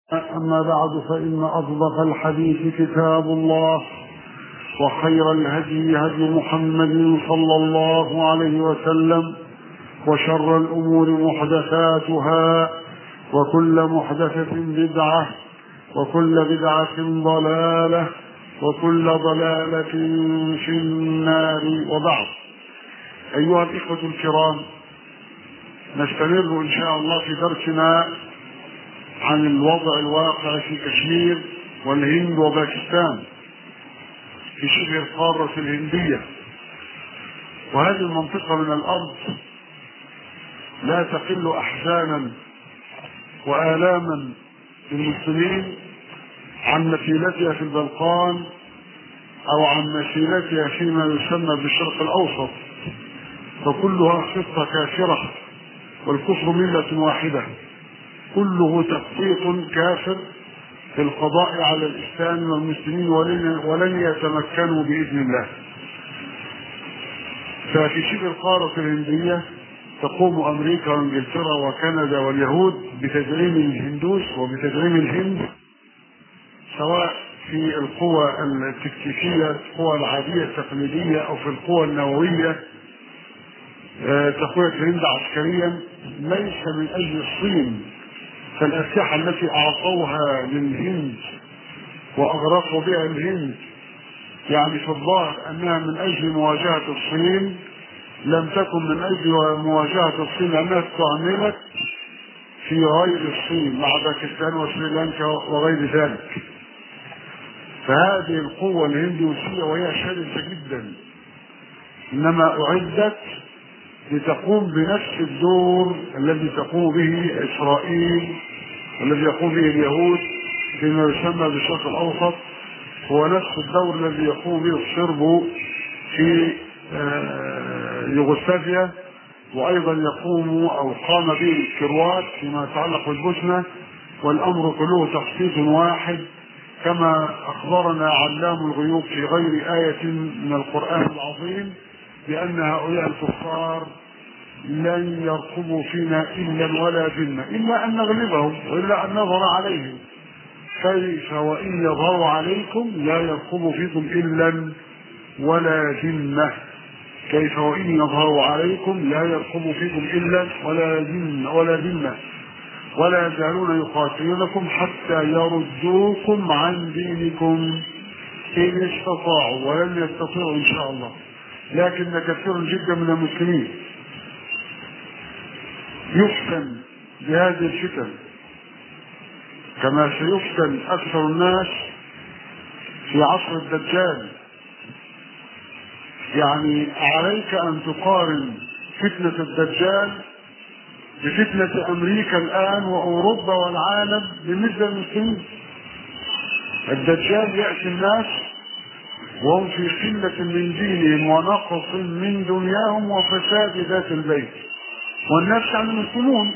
أما بعد فإن أصدق الحديث كتاب الله، وخير الهدي هدي محمد صلى الله عليه وسلم، وشر الأمور محدثاتها، وكل محدثة بدعة، وكل بدعة ضلالة، وكل ضلالة في النار. وبعد، أيها الإخوة الكرام، نستمر إن شاء الله في درسنا عن الوضع الواقع في كشمير والهند وباكستان في شبه القارة الهندية. وهذه المنطقة من الأرض لا تقل أحزانا وآلاما للمسلمين عن مثيلتها في البلقان أو عن مثيلتها فيما يسمى بالشرق الأوسط، فكلها خطة كافرة، والكفر ملة واحدة، كله تخطيط كافر في القضاء على الإسلام والمسلمين، ولن يتمكنوا بإذن الله. ففي شبه القارة الهندية تقوم أمريكا وإنجلترا وكندا واليهود بتدعيم الهندوس وبتدعيم الهند، سواء في القوى التكتيكية، القوى العادية التقليدية، أو في القوى النووية. تقوية الهند عسكريا ليس من أجل الصين، فالأسلحة التي أعطوها للهند وأغرقوا بها الهند يعني في الظاهر أنها من أجل مواجهة الصين، لم تكن من أجل مواجهة الصين، لأنها استعملت في غير الصين مع باكستان وسريلانكا وغير ذلك. فهذه القوة الهندوسية وهي شرسة جدا، إنما أعدت لتقوم بنفس الدور الذي تقوم به إسرائيل والذي يقوم به اليهود فيما يسمى بالشرق الأوسط، هو نفس الدور الذي يقوم به الصرب في يوغوسلافيا، وأيضا يقوم أو قام به الكروات فيما يتعلق بالبوسنة، والأمر كله تخطيط واحد، كما أخبرنا علام الغيوب في غير آية من القرآن العظيم بأن هؤلاء الكفار لن يرقبوا فينا إلا ولا ذمة، إلا أن نغلبهم وإلا أن نظهر عليهم. كيف وإن يظهروا عليكم لا يرقبوا فيكم إلا ولا ذمة، كيف وإن يظهروا عليكم لا يرقبوا فيكم إلا ولا ذمة، ولا يزالون يقاتلونكم حتى يردوكم عن دينكم إن استطاعوا، ولن يستطيعوا إن شاء الله. لكن كثير جدا من المسلمين يفتن بهذه الفتن كما سيفتن أكثر الناس في عصر الدجال. يعني عليك أن تقارن فتنة الدجال بفتنة أمريكا الآن وأوروبا والعالم بالنسبة للمسلمين. الدجال يأتي الناس وهم في قلة من دينهم ونقص من دنياهم وفساد ذات البيت، والناس يعني المسلمون،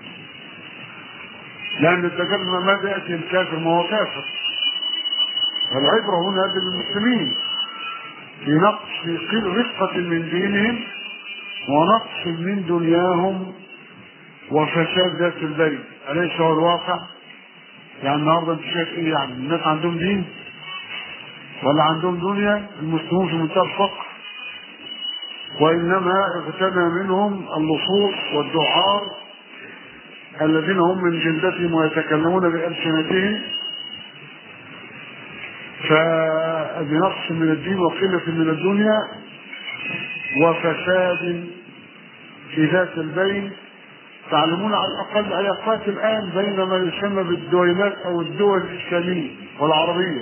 لأن الدجال ماذا يأتي الكافر؟ ما هو كافر. العبرة هنا بالمسلمين في نقص في رفقة من دينهم ونقص من دنياهم وفساد ذات البيت. أليس هو الواقع؟ يعني النهارده انت شايف ايه؟ يعني الناس عندهم دين ولا عندهم دنيا؟ المسلمون في منتهى الفقر، وإنما اغتنى منهم اللصوص والدعار الذين هم من جلدتهم ويتكلمون بألسنتهم، فبنقص من الدين وقلة من الدنيا وفساد في ذات البين. تعلمون على الأقل علاقات الآن بين ما يسمى بالدويلات أو الدول الإسلامية والعربية،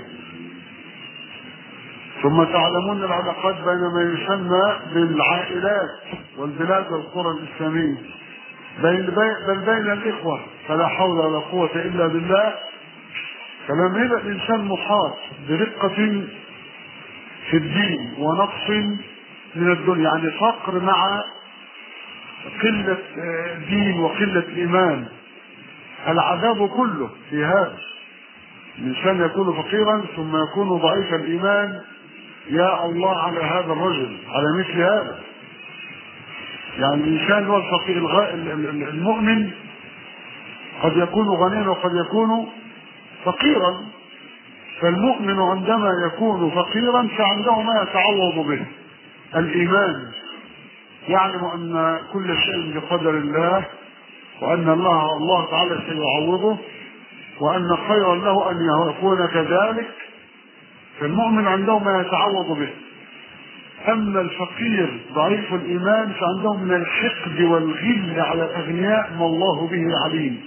ثم تعلمون العلاقات بين ما يسمى بالعائلات والبلاد والقرى الإسلامية، بل بين الإخوة، فلا حول ولا قوة إلا بالله. فلما يبقى الإنسان محاط برقة في الدين ونقص من الدنيا، يعني فقر مع قلة دين وقلة إيمان، العذاب كله في هذا. الإنسان يكون فقيرا ثم يكون ضعيف الإيمان، يا الله على هذا الرجل، على مثل هذا. يعني الإنسان هو الفقير المؤمن قد يكون غنيا وقد يكون فقيرا. فالمؤمن عندما يكون فقيرا فعنده ما يتعوض به، الإيمان، يعلم أن كل شيء بقدر الله، وأن الله تعالى سيعوضه، وأن خيرا له أن يكون كذلك. فالمؤمن عنده ما يتعوض به. أما الفقير ضعيف الإيمان فعنده من الحقد والغل على الأغنياء ما الله به عليم.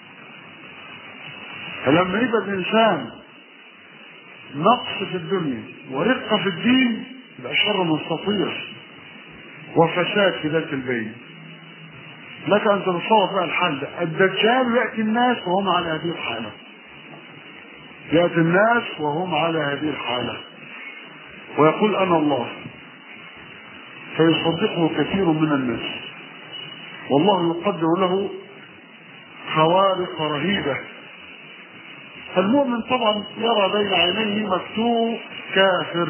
فلما يبقى الإنسان نقص في الدنيا ورقة في الدين يبقى شر مستطير وفساد في ذات البين. لك أن تتصور بقى الحال ده. الدجال يأتي الناس وهم على هذه الحالة، يأتي الناس وهم على هذه الحالة ويقول أنا الله، فيصدقه كثير من الناس، والله يقدر له خوارق رهيبة. المؤمن طبعا يرى بين عينيه مكتوب كافر،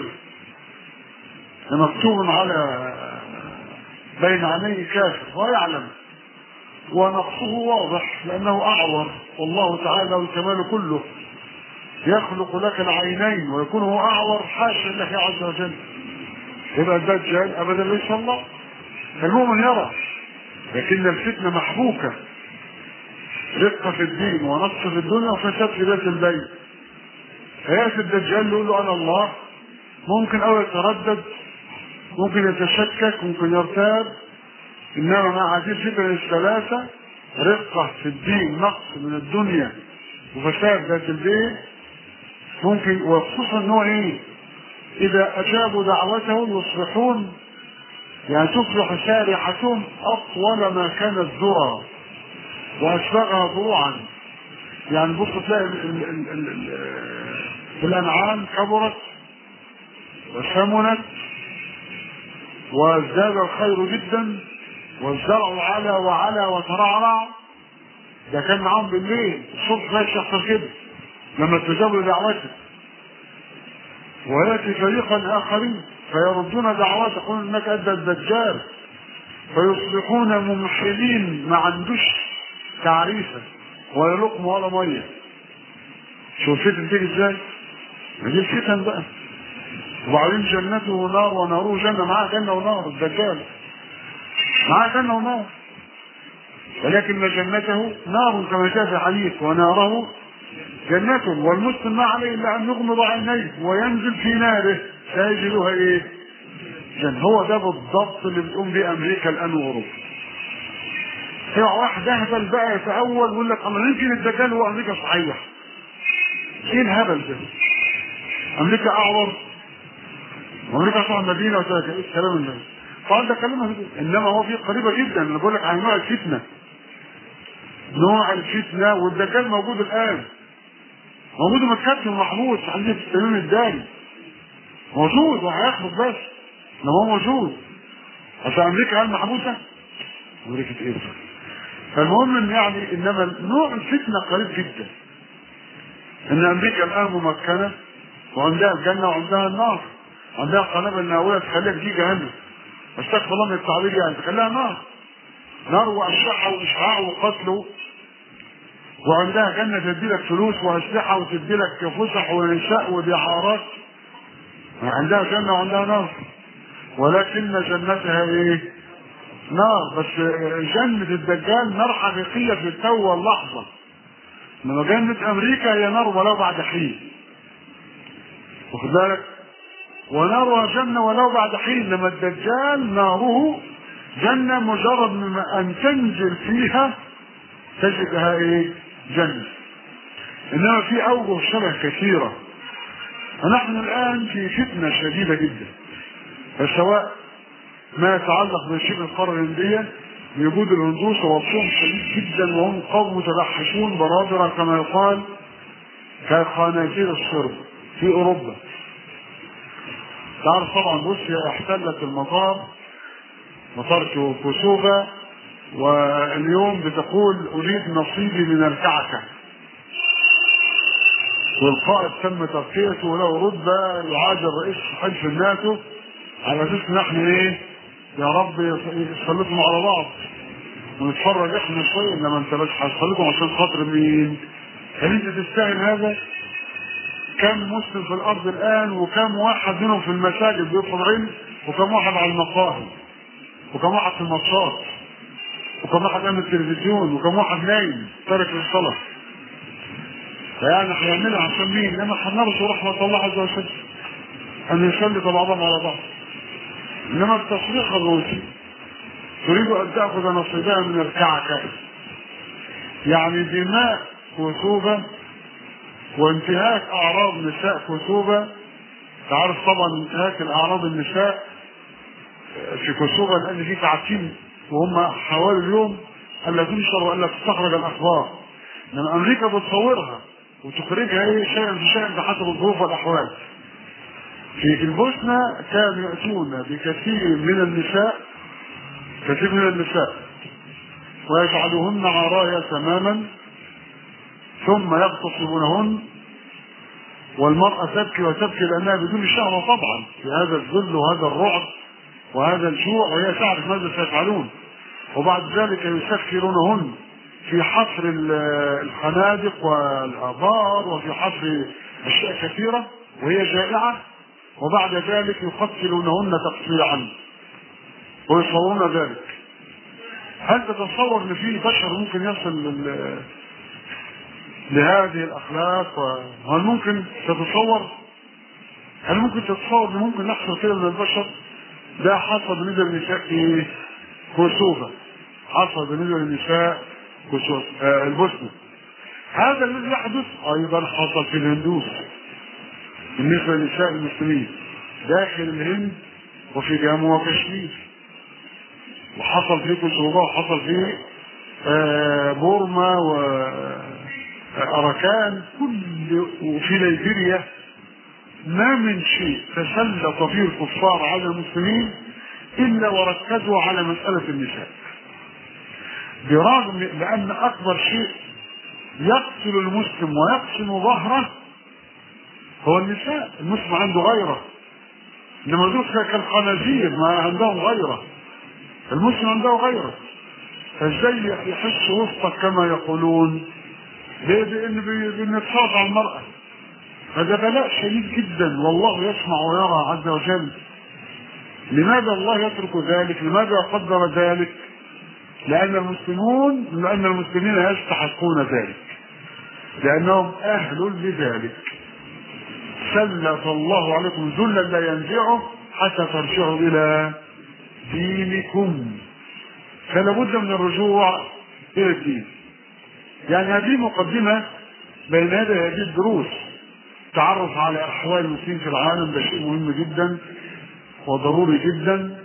مكتوب على بين عينيه كافر ويعلم، ونقصه واضح لأنه أعور، والله تعالى والكمال كله يخلق لك العينين ويكون هو أعور، حاشا لله عز وجل. يبقى الدجال أبدا ليس الله. المؤمن يرى، لكن الفتنة محبوكة، رقة في الدين ونقص في الدنيا وفساد في ذات البيت. فيأتي الدجال يقول له أنا الله، ممكن أو يتردد، ممكن يتشكك، ممكن يرتاب. إنما مع هذه الفتنة الثلاثة، رقة في الدين، نقص من الدنيا وفساد ذات البيت، ممكن، وخصوصا ان هو ايه، اذا اجابوا دعوته يصبحون، يعني تصبح سارحتهم اطول ما كانت ذرى واسبغها ضروعا. يعني بص تلاقي الانعام كبرت وسمنت وازداد الخير جدا، والزرع على وعلى وترعرع. ده كان معاهم بالليل، الصبح ما يحصل كده لما استجابوا لدعوته. وياتي فريقا اخرين فيردون دعوته، يقولون انك ادى الدجال، فيصبحون ممحلين، ما عندوش تعريفه ولا لقمه ولا ميه. شوف الفتن تيجي ازاي؟ ما دي الفتن بقى. وبعدين جنته نار وناره جنه، معاه جنه ونار. الدجال معاه جنه ونار، ولكن جنته نار كما جاء في الحديث، وناره جنة. والمسلم ما عليه الا ان يغمض عينيه وينزل في ناره سيجدها ايه؟ جنة. هو ده بالضبط اللي بتقوم به امريكا الان واوروبا. هي واحد اهبل بقى يتأول ويقول لك اما يمكن الدجال هو امريكا صحيح. ايه الهبل ده؟ امريكا اعور، وامريكا صح مدينه وتاكل، ايه الكلام ده؟ طبعا ده كلامه، انما هو في قريبه جدا. انا بقول لك عن نوع الفتنه، نوع الفتنه. والدجال موجود الان، موجود متكتم ومحبوس عندي في التميم الداري، موجود وهيخرج بس انما هو موجود. عشان امريكا قال محبوسه، امريكا ايه؟ فالمهم ان يعني انما نوع الفتنه قريب جدا. ان امريكا الان ممكنه وعندها الجنه وعندها النار، عندها قنابل نوويه تخليها دي جهنم، استغفر الله من التعبير، يعني تخليها نار، نار واشعه واشعاع وقتل. وعندها جنه تدي لك فلوس واسلحه وتدي لك فسح ونساء ودعارات. عندها جنه وعندها نار، ولكن جنتها ايه؟ نار. بس جنه الدجال نار حقيقيه في التو واللحظه، انما جنه امريكا هي نار ولو بعد حين، واخد بالك؟ ونارها جنه ولو بعد حين. انما الدجال ناره جنه، مجرد من ان تنزل فيها تجدها ايه؟ جنه. انما في اوجه شبه كثيره. ونحن الان في فتنه شديده جدا، فسواء ما يتعلق بشبه القاره الهنديه بوجود الهندوس ووصفهم شديد جدا، وهم قوم متوحشون برادرة كما يقال كخنازير الصرب في اوروبا. تعرف طبعا روسيا احتلت المطار، مطار كوسوفا، واليوم بتقول اريد نصيبي من الكعكه، والقائد تم ترقيته وله رتبه يعادل رئيس حلف الناتو، على اساس نحن ايه؟ يا رب يسلطهم على بعض ونتفرج احنا شويه، انما انت بس هتسلطهم عشان خاطر مين؟ هل انت تستاهل هذا؟ كم مسلم في الارض الان، وكم واحد منهم في المساجد بيطلب علم، وكم واحد على المقاهي، وكم واحد في الماتشات، وكم واحد امام التلفزيون، وكم واحد نايم تارك للصلاه. فيعني هيعملها عشان مين؟ انما هنرجو رحمه الله عز وجل ان يسلط بعضهم على بعض. انما التصريح الروسي تريد ان تاخذ نصيبها من الكعكه، يعني دماء كسوبه وانتهاك اعراض نساء كسوبه. تعرف طبعا انتهاك الاعراض النساء في كسوبه لان في تعتيم وهم حوالي اليوم الا تنشر والا تستخرج الاخبار، لان امريكا بتصورها وتخرجها شيئا فشيئا بحسب الظروف والاحوال. في البوسنه كانوا ياتون بكثير من النساء، كثير من النساء، ويجعلوهن عرايا تماما ثم يغتصبونهن، والمرأة تبكي وتبكي لأنها بدون شهوة طبعا في هذا الذل وهذا الرعب وهذا الجوع، وهي تعرف ماذا سيفعلون. وبعد ذلك يسكرونهن في حفر الخنادق والآبار وفي حفر أشياء كثيرة وهي جائعة، وبعد ذلك يقتلونهن تقطيعا ويصورون ذلك. هل تتصور ان في بشر ممكن يصل لهذه الاخلاق؟ هل ممكن تتصور؟ هل ممكن تتصور ان ممكن يحصل كده من البشر؟ ده حصل بالنسبه للنساء في كوسوفا، حصل بالنسبه للنساء البوسنه. هذا الذي يحدث ايضا حصل في الهندوس بالنسبه للنساء المسلمين داخل الهند وفي جامو وكشمير، وحصل في كوسوفا، وحصل في بورما وأراكان وفي ليبيريا. ما من شيء تسلط فيه الكفار على المسلمين إلا وركزوا على مسألة النساء، برغم لأن أكبر شيء يقتل المسلم ويقسم ظهره هو النساء. المسلم عنده غيرة، إنما دول كالخنازير ما عندهم غيرة، المسلم عنده غيرة. فازاي يحس وسطك كما يقولون بنتصاف على المرأة؟ هذا بلاء شديد جدا، والله يسمع ويرى عز وجل. لماذا الله يترك ذلك؟ لماذا قدر ذلك؟ لأن المسلمين يستحقون ذلك، لأنهم أهل لذلك. سلط الله عليكم ذلا لا ينزعه حتى ترجعوا إلى دينكم. فلا بد من الرجوع الى الدين. يعني هذه مقدمه بين هذه الدروس، تعرف على احوال المسلمين في العالم، ده شيء مهم جدا وضروري جدا.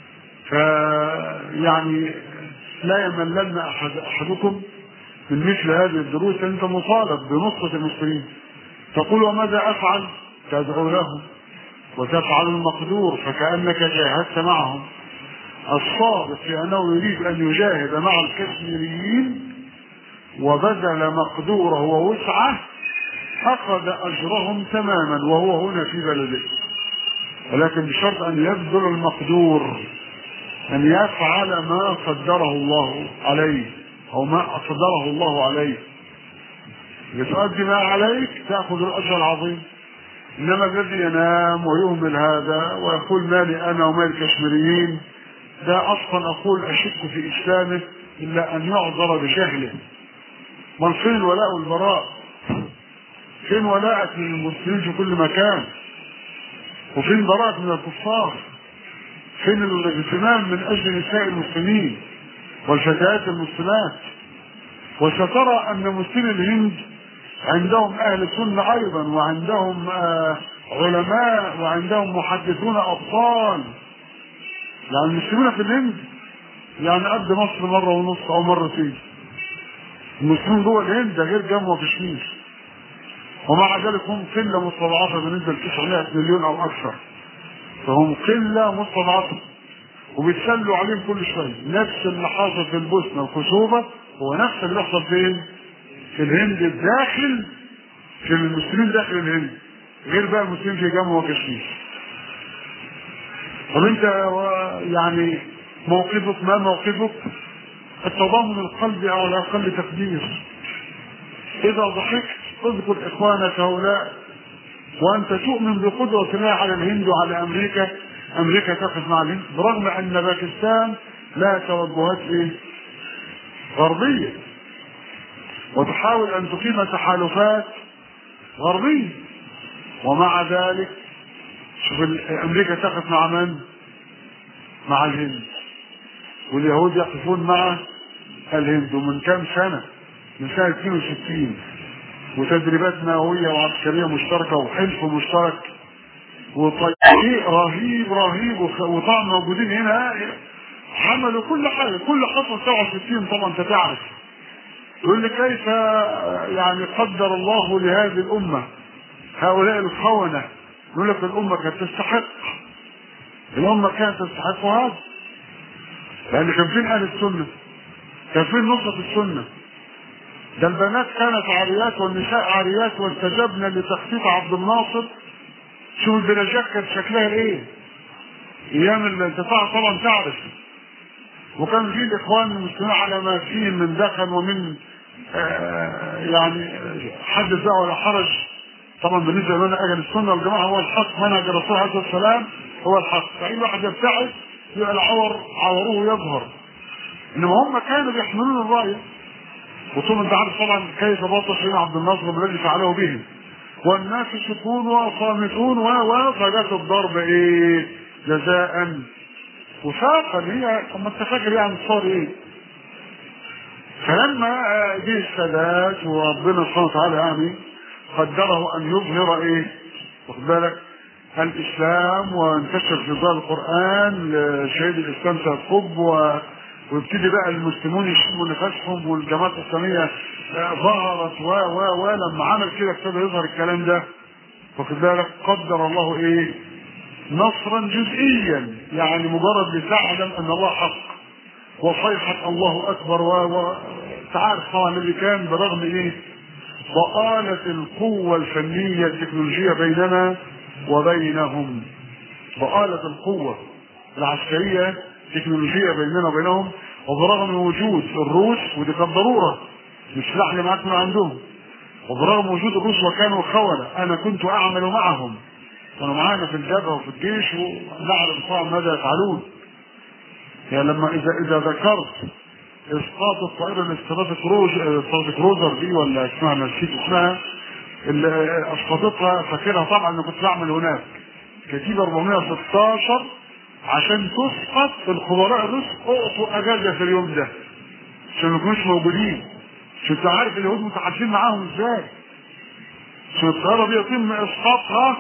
فيعني لا يملن احدكم من مثل هذه الدروس. انت مطالب بنصرة المسلمين. تقول وماذا افعل؟ تدعو لهم وتفعل المقدور فكأنك جاهدت معهم. الصادق في أنه يريد أن يجاهد مع الكشميريين وبذل مقدوره ووسعه أخذ أجرهم تماما وهو هنا في بلده، ولكن بشرط أن يبذل المقدور، أن يفعل ما قدره الله عليه أو ما قدره الله عليه. لتؤدي ما عليك تأخذ الأجر العظيم. إنما الذي ينام ويهمل هذا ويقول مالي أنا ومال الكشميريين، ده اصلا اقول اشك في اسلامه الا ان يعذر بجهله. من فين الولاء والبراء؟ فين ولاءك من المسلمين في كل مكان؟ وفين براءك من الكفار؟ فين الاهتمام من اجل نساء المسلمين والفتيات المسلمات؟ وسترى ان مسلمي الهند عندهم اهل سنه ايضا، وعندهم علماء، وعندهم محدثون ابطال. يعني المسلمين في الهند يعني قد مصر مرة ونص او مرتين. المسلمين جوه الهند ده غير جامو وكشمير، ومع ذلك هم قلة مستضعفة بالنسبة ل 900 مليون او اكثر. فهم قلة مستضعفة وبيتسلوا عليهم كل شوية. نفس اللي حاصل في البوسنة وكوسوفا هو نفس اللي يحصل فين؟ في الهند الداخل، في المسلمين داخل الهند، غير بقى المسلمين في جامو وكشمير. طب انت يعني موقفك ما موقفك؟ التضامن القلبي او على اقل تقدير. إذا ضحكت اذكر إخوانك هؤلاء، وأنت تؤمن بقدرة الله على الهند وعلى أمريكا. أمريكا تقف مع الهند برغم أن باكستان لا توجهات غربية، وتحاول أن تقيم تحالفات غربية، ومع ذلك شوف أمريكا تقف مع من؟ مع الهند، واليهود يقفون مع الهند. ومن كم سنة؟ من سنة 62، وتدريبات نووية وعسكرية مشتركة وحلف مشترك وطريق رهيب رهيب، وطبعا موجودين هنا عملوا كل حاجة، كل خطوة 67 طبعا انت تعرف. يقول لي كيف يعني قدر الله لهذه الأمة هؤلاء الخونة. يقول لك الأمة كانت تستحق، الأمة كانت تستحق هذا، لأن كان فين أهل السنة؟ كان فين نصرة السنة؟ ده البنات كانت عاريات والنساء عاريات، واستجبنا لتخطيط عبد الناصر. شوف البلاجات كانت شكلها ايه ايام الانتفاع طبعا تعرف. وكان في الاخوان المسلمين على ما فيه من دخل ومن يعني حدث بقى ولا حرج. طبعا بالنسبه لنا اجل السنه والجماعه هو الحق، منهج الرسول عليه الصلاه والسلام هو الحق، فاي واحد يبتعد يبقى عوروه يظهر. انما هم كانوا بيحملون الرايه، وثم انت عارف طبعا كيف بطش هنا عبد الناصر بالذي فعله بهم، والناس يشكون وصامتون وفجأة الضرب ايه جزاء وفاقا. هي اما انت فاكر يعني صار ايه؟ فلما جه السادات وربنا سبحانه وتعالى يعني قدره ان يظهر ايه؟ واخد بالك؟ الاسلام وانتشر في ظل القران، شهيد الاسلام سيقب ويبتدي بقى المسلمون يشموا نفسهم، والجماعات الاسلاميه ظهرت ولما عمل كده ابتدى يظهر الكلام ده. واخد بالك؟ قدر الله ايه؟ نصرا جزئيا، يعني مجرد لتعلم ان الله حق، وصيحة الله اكبر تعرف طبعا اللي كان برغم ايه؟ ضآلة القوة الفنية التكنولوجية بيننا وبينهم، ضآلة القوة العسكرية التكنولوجية بيننا وبينهم، وبرغم وجود الروس ودي كانت ضرورة مش سلاح اللي معاك من عندهم، وبرغم وجود الروس وكانوا خونة انا كنت اعمل معهم، كانوا معانا في الجبهة وفي الجيش ونعلم طبعا ماذا يفعلون. يعني لما اذا ذكرت اسقاط الطائرة الاستراتيك روزر دي ولا اسمها نسيت اسمها اللي اسقطتها، فاكرها طبعا انا كنت بعمل هناك كتيبة 416 عشان تسقط الخبراء الروس اعطوا اجازة في اليوم ده عشان ما يكونوش موجودين. عشان انت عارف اليهود متحالفين معاهم ازاي، عشان الطيارة دي يتم اسقاطها.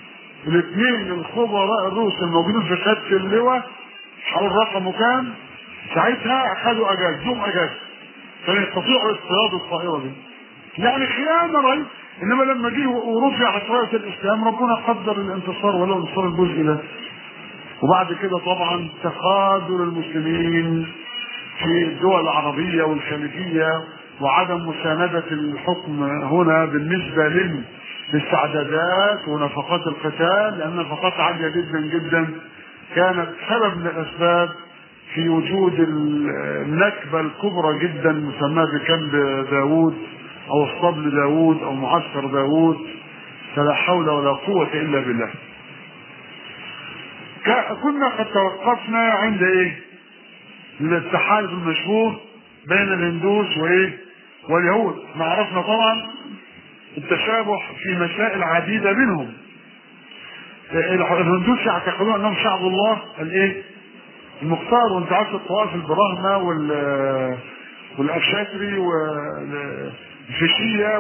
الاثنين الخبراء الروس الموجودين في خط اللواء حول رقمه كام ساعتها اخذوا اجازة، يوم اجازة كانوا يستطيعوا اصطياد الطائرة دي. يعني خيانة رهيبة. انما لما جه ورفع راية الاسلام ربنا قدر الانتصار ولو انتصار الجزء ده. وبعد كده طبعا تخاذل المسلمين في الدول العربية والخليجية وعدم مساندة الحكم هنا بالنسبة للاستعدادات ونفقات القتال، لأن نفقات عالية جدا جدا كانت سبب من الأسباب في وجود النكبة الكبرى جدا مسماة بكامب داوود أو اسطبل داوود أو معسكر داوود، فلا حول ولا قوة إلا بالله. كنا قد توقفنا عند ايه؟ التحالف المشهور بين الهندوس وايه؟ واليهود. ما عرفنا طبعا التشابه في مسائل عديدة منهم. الهندوس يعتقدون انهم شعب الله الايه؟ المختار، وانت عارف الطوائف البراهمة والاشاتري والفيشية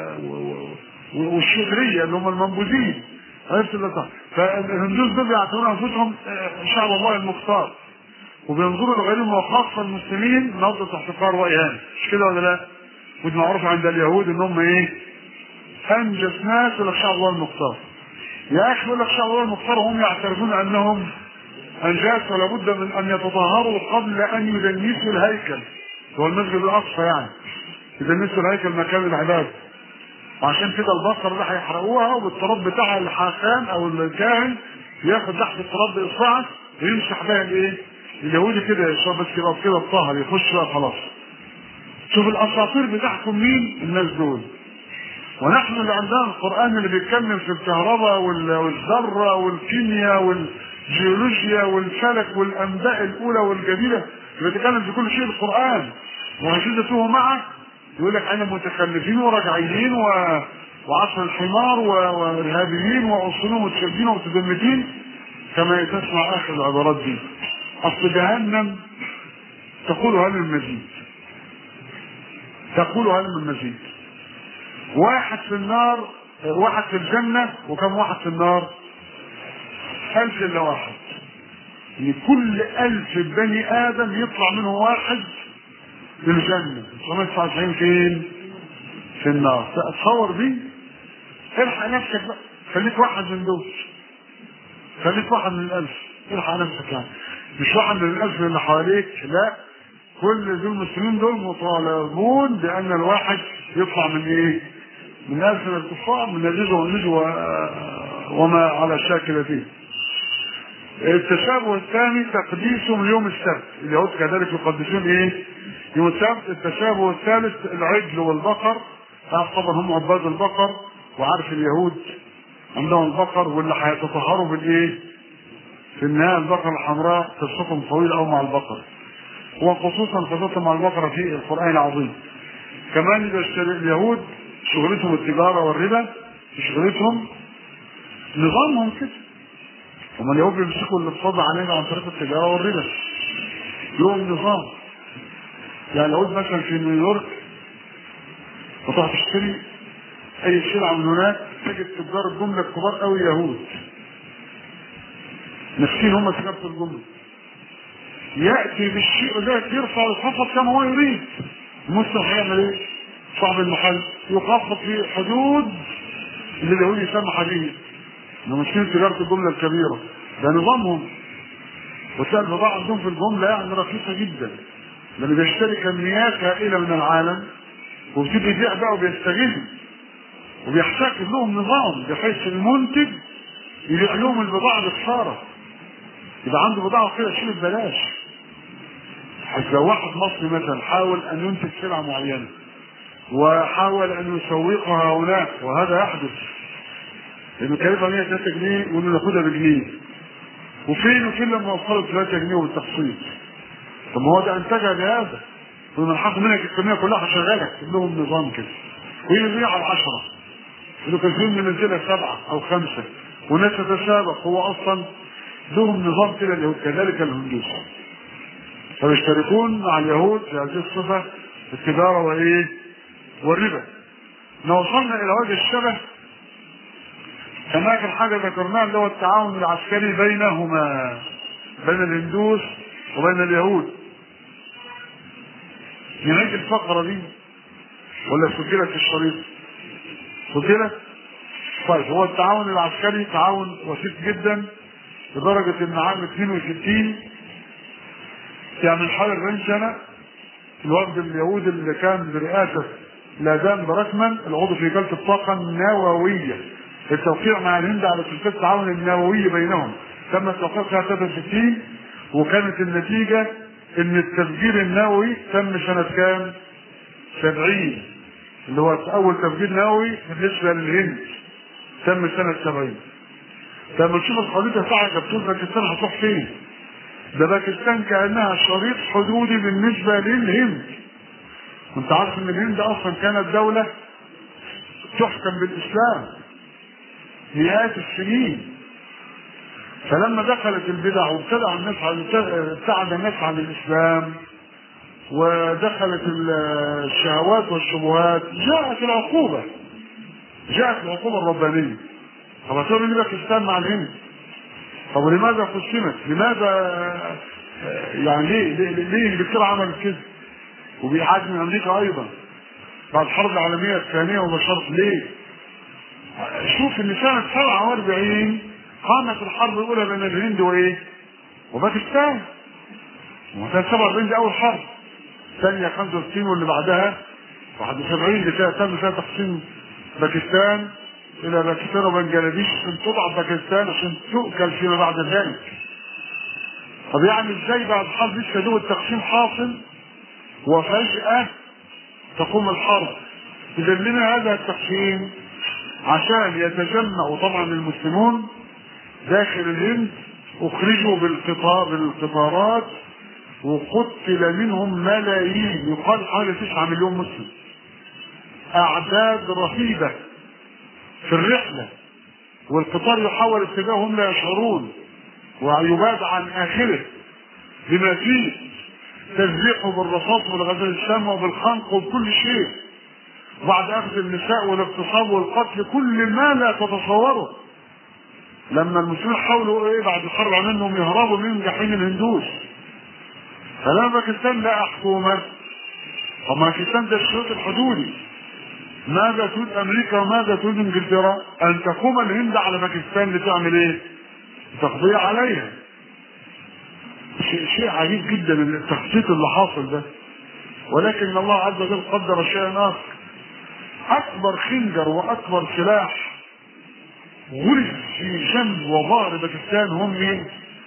والشغرية اللي هم المنبوذين. عرفت اللي فالهندوس دول يعتبرون انفسهم شعب الله المختار، وبينظروا لغيرهم وخاصة المسلمين نظرة احتقار واهانة، مش كده ولا لا؟ ودي معروف عند اليهود ان هم ايه؟ انجس ناس يقول لك شعب الله المختار. يا اخي يقول لك شعب الله المختار وهم يعترفون انهم انجاس ولا بد من ان يتطهروا قبل ان يدنسوا الهيكل، هو المسجد الاقصى يعني يدنسوا الهيكل مكان العباده. وعشان كده البقرة اللي هيحرقوها وبالتراب بتاعها الحاخام او الكاهن ياخد تحت التراب باصبعه ويمسح بها الايه؟ اليهودي كده يشرب بس كده الطهر يخش بقى خلاص. شوف الاساطير بتاعكم مين؟ الناس دول. ونحن اللي عندنا القرآن اللي بيتكلم في الكهرباء والذرة والكيمياء والجيولوجيا والفلك والأنباء الأولى والجديدة، بيتكلم في كل شيء القرآن. وهشدته معه يقول لك أنا متخلفين ورجعيين وعصر الحمار وإرهابيين وأصولهم متشددين ومتدمتين، كما تسمع آخر العبارات دي. أصل جهنم تقول هل من مزيد، تقول هل من مزيد. واحد في النار، واحد في الجنة، وكم واحد في النار؟ 1000 إلا واحد. يعني كل 1000 بني آدم يطلع منه واحد في الجنة، 999 فين؟ في النار. تصور دي؟ الحق نفسك بقى، خليك واحد من دول، خليك واحد من 1000، الحق نفسك يعني. مش واحد من 1000 اللي حواليك، لا، كل دول المسلمين دول مطالبون بأن الواحد يطلع من إيه؟ من 1000 من الكفار، من الرجل والنجوى وما على شاكلته. التشابه الثاني تقديسهم يوم السبت، اليهود كذلك يقدسون ايه؟ يوم السبت. التشابه الثالث العجل والبقر، طبعا هم عباد البقر، وعارف اليهود عندهم البقر، واللي هيتطهروا بالايه؟ في النهايه البقره الحمراء قصتهم طويله قوي مع البقر، وخصوصا قصتهم مع البقره في القران العظيم. كمان اليهود شغلتهم التجاره والربا، شغلتهم نظامهم كده. هم اليهود بيمسكوا الاقتصاد علينا عن طريق التجاره والربا، لهم نظام. يعني اليهود مثلا في نيويورك وتروح تشتري اي سلعه من هناك، تجد تجار الجمله الكبار قوي يهود نفسين هم تجاره الجمله، ياتي بالشيء ده يرفع الخفض كما هو يريد. المسلم هيعمل ايه؟ صاحب المحل يخفض في حدود اللي اليهود يسمح به، ماشيين تجاره الجمله الكبيره، ده نظامهم. وتلاقي البضاعه عندهم في الجمله يعني رخيصه جدا، لان بيشتري كميات هائله من العالم وبيبتدي يبيع بقى وبيستغل، وبيحتاج لهم نظام بحيث المنتج يبيع لهم البضاعه بخساره، يبقى عنده بضاعه كده تشيل ببلاش. حيث لو واحد مصري مثلا حاول ان ينتج سلعه معينه وحاول ان يسوقها هناك، وهذا يحدث، لأنه كلفة 103 جنيه وإنه ناخدها بجنيه، وفين وفين لما وصلت 3 جنيه والتخصيص. طب ما هو ده أنتجها بهذا، ومن حق منك الكمية كلها هشغلك، لهم نظام كده. ويبيع على 10، إنه كثير من منزلها 7 أو 5، والناس تتسابق. هو أصلا لهم نظام كده اليهود، كذلك الهندوس، فيشتركون مع اليهود في هذه الصفة، التجارة وإيه؟ والربا. وصلنا إلى وجه الشبه. كما آخر حاجة ذكرناها اللي هو التعاون العسكري بينهما، بين الهندوس وبين اليهود. نهاية الفقرة دي ولا سجلت في الشريط؟ سجلت؟ طيب، هو التعاون العسكري تعاون وسيط جدا، لدرجة ان عام 62 يعني من حوالي 40 سنة الوفد اليهودي اللي كان برئاسة لادان براكمان، العضو في جلسة الطاقة النووية، التوقيع مع الهند على سلسلة التعاون النووي بينهم، تم التوقيع سنة 63، وكانت النتيجة ان التفجير النووي تم سنة كام؟ 70، اللي هو اول تفجير نووي بالنسبة للهند تم سنة 70. لما تشوف الخريطة بتاعتك بتقول باكستان هتروح فين؟ ده باكستان كأنها شريط حدودي بالنسبة للهند. وانت عارف ان الهند اصلا كانت دولة تحكم بالاسلام مئات السنين، فلما دخلت البدع ابتعد الناس عن الاسلام ودخلت الشهوات والشبهات، جاءت العقوبة الربانية. طب هتقول لي باكستان مع الهند؟ طب لماذا قسمت؟ لماذا يعني ليه انجلترا عملت كده؟ وبيعاد من امريكا ايضا بعد الحرب العالميه الثانيه وبشرط ليه؟ شوف ان سنه 47 قامت الحرب الاولى بين الهند وايه؟ وباكستان. وسنه 47 دي اول حرب، ثانيه 65 واللي بعدها 71 اللي تم فيها تقسيم باكستان الى باكستان وبنجلاديش عشان تضعف باكستان عشان تؤكل فيما بعد ذلك. طب يعني ازاي بعد الحرب لسه دوب التقسيم حاصل وفجأة تقوم الحرب. إذا لنا هذا التقسيم عشان يتجمعوا طبعا المسلمون داخل الهند، أخرجوا بالقطارات وقتل منهم ملايين، يقال حوالي 9 مليون مسلم، أعداد رهيبة في الرحلة، والقطار يحول اتجاههم لا يشعرون ويباد عن آخره بما فيه تزريقه بالرصاص والغزال السامة وبالخنق وبكل شيء، بعد أخذ النساء والاغتصاب والقتل كل ما لا تتصوره. لما المسلمين حاولوا بعد الحرب على انهم يهربوا من جحيم الهندوس، فلما باكستان لا حكومة، طب باكستان ده الشروط الحدودي، ماذا تريد امريكا وماذا تريد انجلترا؟ ان تقوم الهند على باكستان لتعمل ايه؟ تقضي عليها. شيء عجيب جدا التخطيط اللي حاصل ده، ولكن الله عز وجل قدر شيئا اخر. اكبر خنجر واكبر سلاح غرز في جنب وظهر باكستان هم مين؟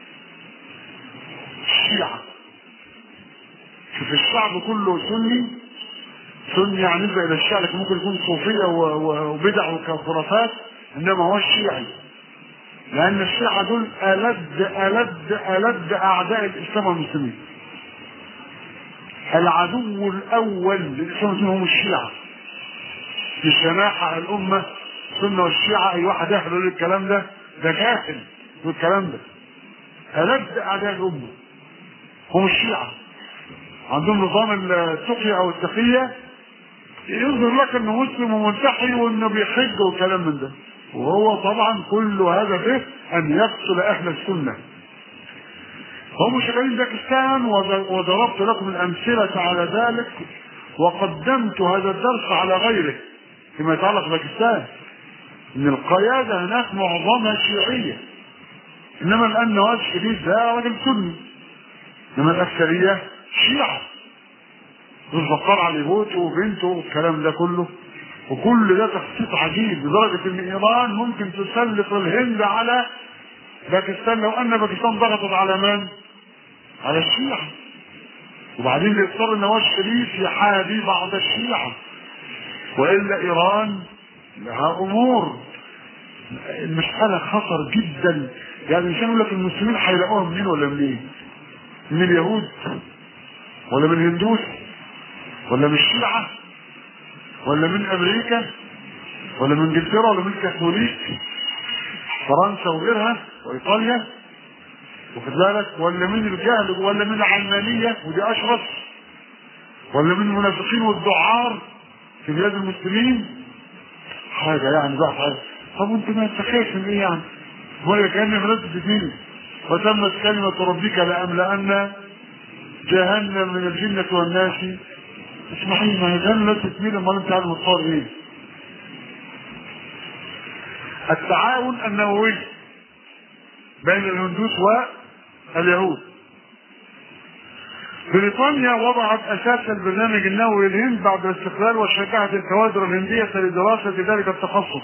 الشيعة. شوف الشعب كله سني يعني نسبة الى الشيعة، لكن ممكن يكون صوفية وبدع وخرافات، انما هو الشيعي، لان الشيعة دول ألد اعداء الاسلام والمسلمين. العدو الاول للاسلام والمسلمين هم الشيعة. في شناحة الامة السنة والشيعة، اي واحد يحضر الكلام ده جاهل والكلام ده. ألد اعداء الامة هم الشيعة، عندهم نظام التقية او التقية، يظهر لك انه مسلم وملتحي وانه بيحج وكلام من ده، وهو طبعا كل هدفه ان يقتل اهل السنة. هم شغالين باكستان، وضربت لكم الامثلة على ذلك، وقدمت هذا الدرس على غيره فيما يتعلق باكستان، ان القيادة هناك معظمها شيعية، انما الان نواز شريف ده راجل سني، انما الاكثرية شيعة، والبقار على بوته وبنته والكلام ده كله، وكل ده تخطيط عجيب لدرجة ان ايران ممكن تسلط الهند على باكستان لو ان باكستان ضغطت على من؟ على الشيعة، وبعدين يضطر نواز شريف يحابي بعض الشيعة، والا ايران لها امور. المسألة خطر جدا، يعني مش هنقول لك المسلمين هيلاقوها منين ولا منين؟ من اليهود ولا من الهندوس ولا من الشيعة ولا من امريكا ولا من انجلترا ولا من الكاثوليك فرنسا وغيرها وايطاليا وكذلك، ولا من الجهل ولا من العلمانية ودي اشرف، ولا من المنافقين والدعار في بلاد المسلمين؟ حاجة يعني بقى حاجة. طب وانت ما تخاف من ايه يعني؟ ولا كأن مناسب دين وتمت كلمة ربك لأملأن جهنم من الجنة والناس. اسمعي، ما هي جنة تتميل امال انت عارف مختار ايه؟ التعاون النووي بين الهندوس واليهود. بريطانيا وضعت اساس البرنامج النووي للهند بعد الاستقلال، وشجعت الكوادر الهندية لدراسة ذلك التخصص.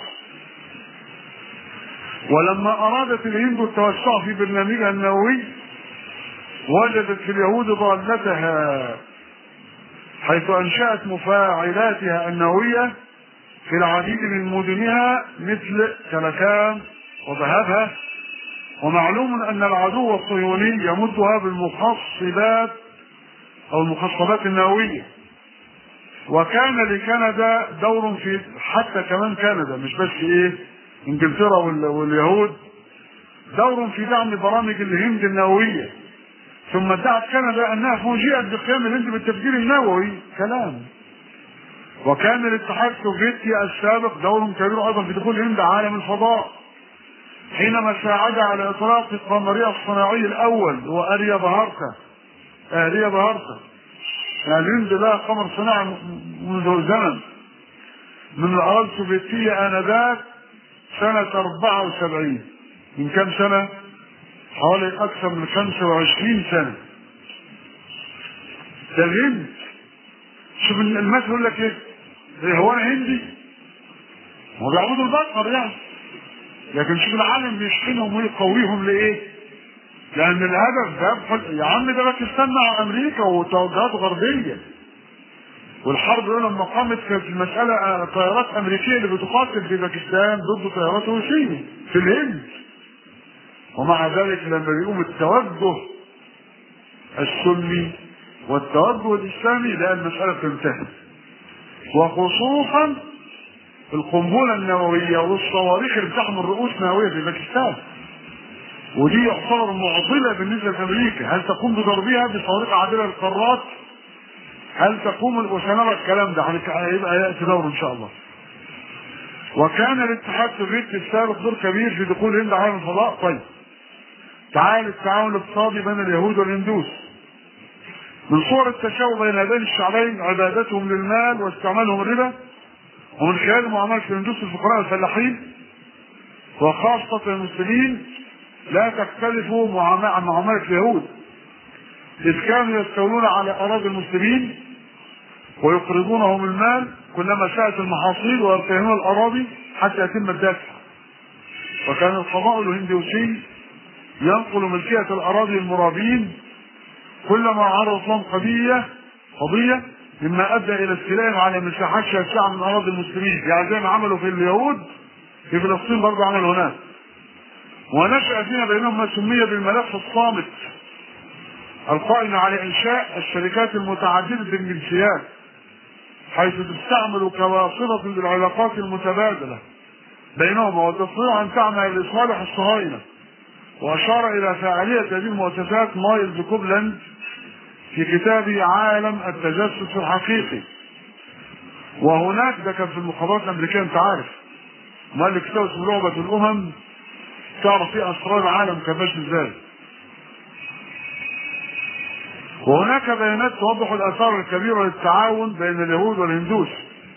ولما ارادت الهند التوسع في برنامجها النووي، وجدت في اليهود ضالتها، حيث انشأت مفاعلاتها النووية في العديد من مدنها مثل كلكان وذهبها. ومعلوم ان العدو الصهيوني يمدها بالمخصبات او المخصبات النووية، وكان لكندا دور في، حتى كمان كندا مش بس انجلترا واليهود، دور في دعم برامج الهند النووية. ثم ادعت كندا انها فوجئت بقيام الهند بالتفجير النووي كلام. وكان الاتحاد السوفيتي السابق دور كبير ايضا في دخول الهند عالم الفضاء، حينما ساعد على اطلاق القمرية الصناعي الاول هو اريا بهارتا. يعني الهند لها قمر صناعي منذ زمن من الاراضي السوفيتية انذاك سنة 74. من كم سنة؟ حوالي اكثر من 25 سنة. ده الهند. شوف المثل يقول لك ايه هو انا هندي؟ هو بيعبدوا البقر يعني، لكن شوف العالم بيشحنهم ويقويهم لايه؟ لان الهدف ده يا عم ده باكستان مع امريكا وتوجهات غربية، والحرب لما قامت كانت المسألة طيارات أمريكية اللي بتقاتل في باكستان ضد طيارات روسية في الهند. ومع ذلك لما بيقوم التوجه السني والتوجه الإسلامي لا، المسألة تنتهي. وخصوصا القنبلة النووية والصواريخ اللي بتحمل رؤوس نووية في باكستان، ودي يعتبر معضلة بالنسبة لأمريكا. هل تقوم بضربها بصواريخ عادلة للقارات؟ هل تقوم؟ وسنرى الكلام ده هيبقى يأتي دور إن شاء الله. وكان الاتحاد السوفيتي السابق دور كبير في دخول الهند عالم الفضاء. طيب تعال التعاون الاقتصادي بين اليهود والهندوس. من صور التشابه بين هذين الشعبين عبادتهم للمال واستعمالهم الربا، ومن خلال معاملة الهندوس الفقراء والفلاحين وخاصة المسلمين لا تختلف عن معاملة اليهود، إذ كانوا يستولون على أراضي المسلمين ويقرضونهم المال كلما شاءت المحاصيل ويرتهنون الأراضي حتى يتم الدفع. وكان القضاء الهندوسي ينقل ملكية الأراضي المرابين كلما عرضت لهم قضية مما أدى إلى استيلائهم على مساحات شاسعة من أراضي المسلمين، يعني زي ما عملوا في اليهود في فلسطين برضه عملوا هناك. ونشأ فيما بينهم ما سمي بالملف الصامت القائم على إنشاء الشركات المتعددة الجنسيات، حيث تستعمل كواسطة للعلاقات المتبادلة بينهما وتستطيع أن تعمل لصالح الصهاينة. وأشار إلى فاعلية هذه المؤسسات مايلز كوبلاند في كتابه عالم التجسس الحقيقي. وهناك ده كان في المخابرات الأمريكية، أنت عارف، مؤلف كتاب اسمه لعبة الأمم، تعرف فيه أسرار العالم كان ماشي إزاي. وهناك بيانات توضح الآثار الكبيرة للتعاون بين اليهود والهندوس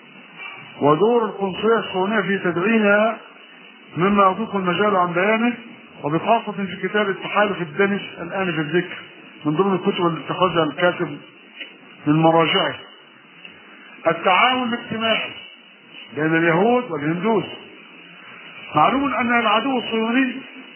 ودور القنصلية الصهيونية في تدعيمها، مما يضيق المجال عن بيانه، وبخاصة في كتاب التحالف الدنس الآن في الذكر من ضمن الكتب اللي اتخذها الكاتب من مراجعه. التعاون الاجتماعي بين اليهود والهندوس. معلوم أن العدو الصهيوني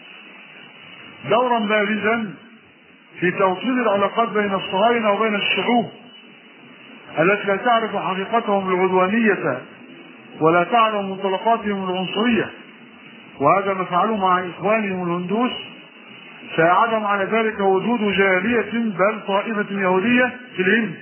دورا بارزا في توطيد العلاقات بين الصهاينة وبين الشعوب التي لا تعرف حقيقتهم العدوانية ولا تعلم منطلقاتهم العنصرية، وهذا ما فعلوه مع إخوانهم الهندوس. ساعدهم على ذلك وجود جالية بل طائفة يهودية في الهند،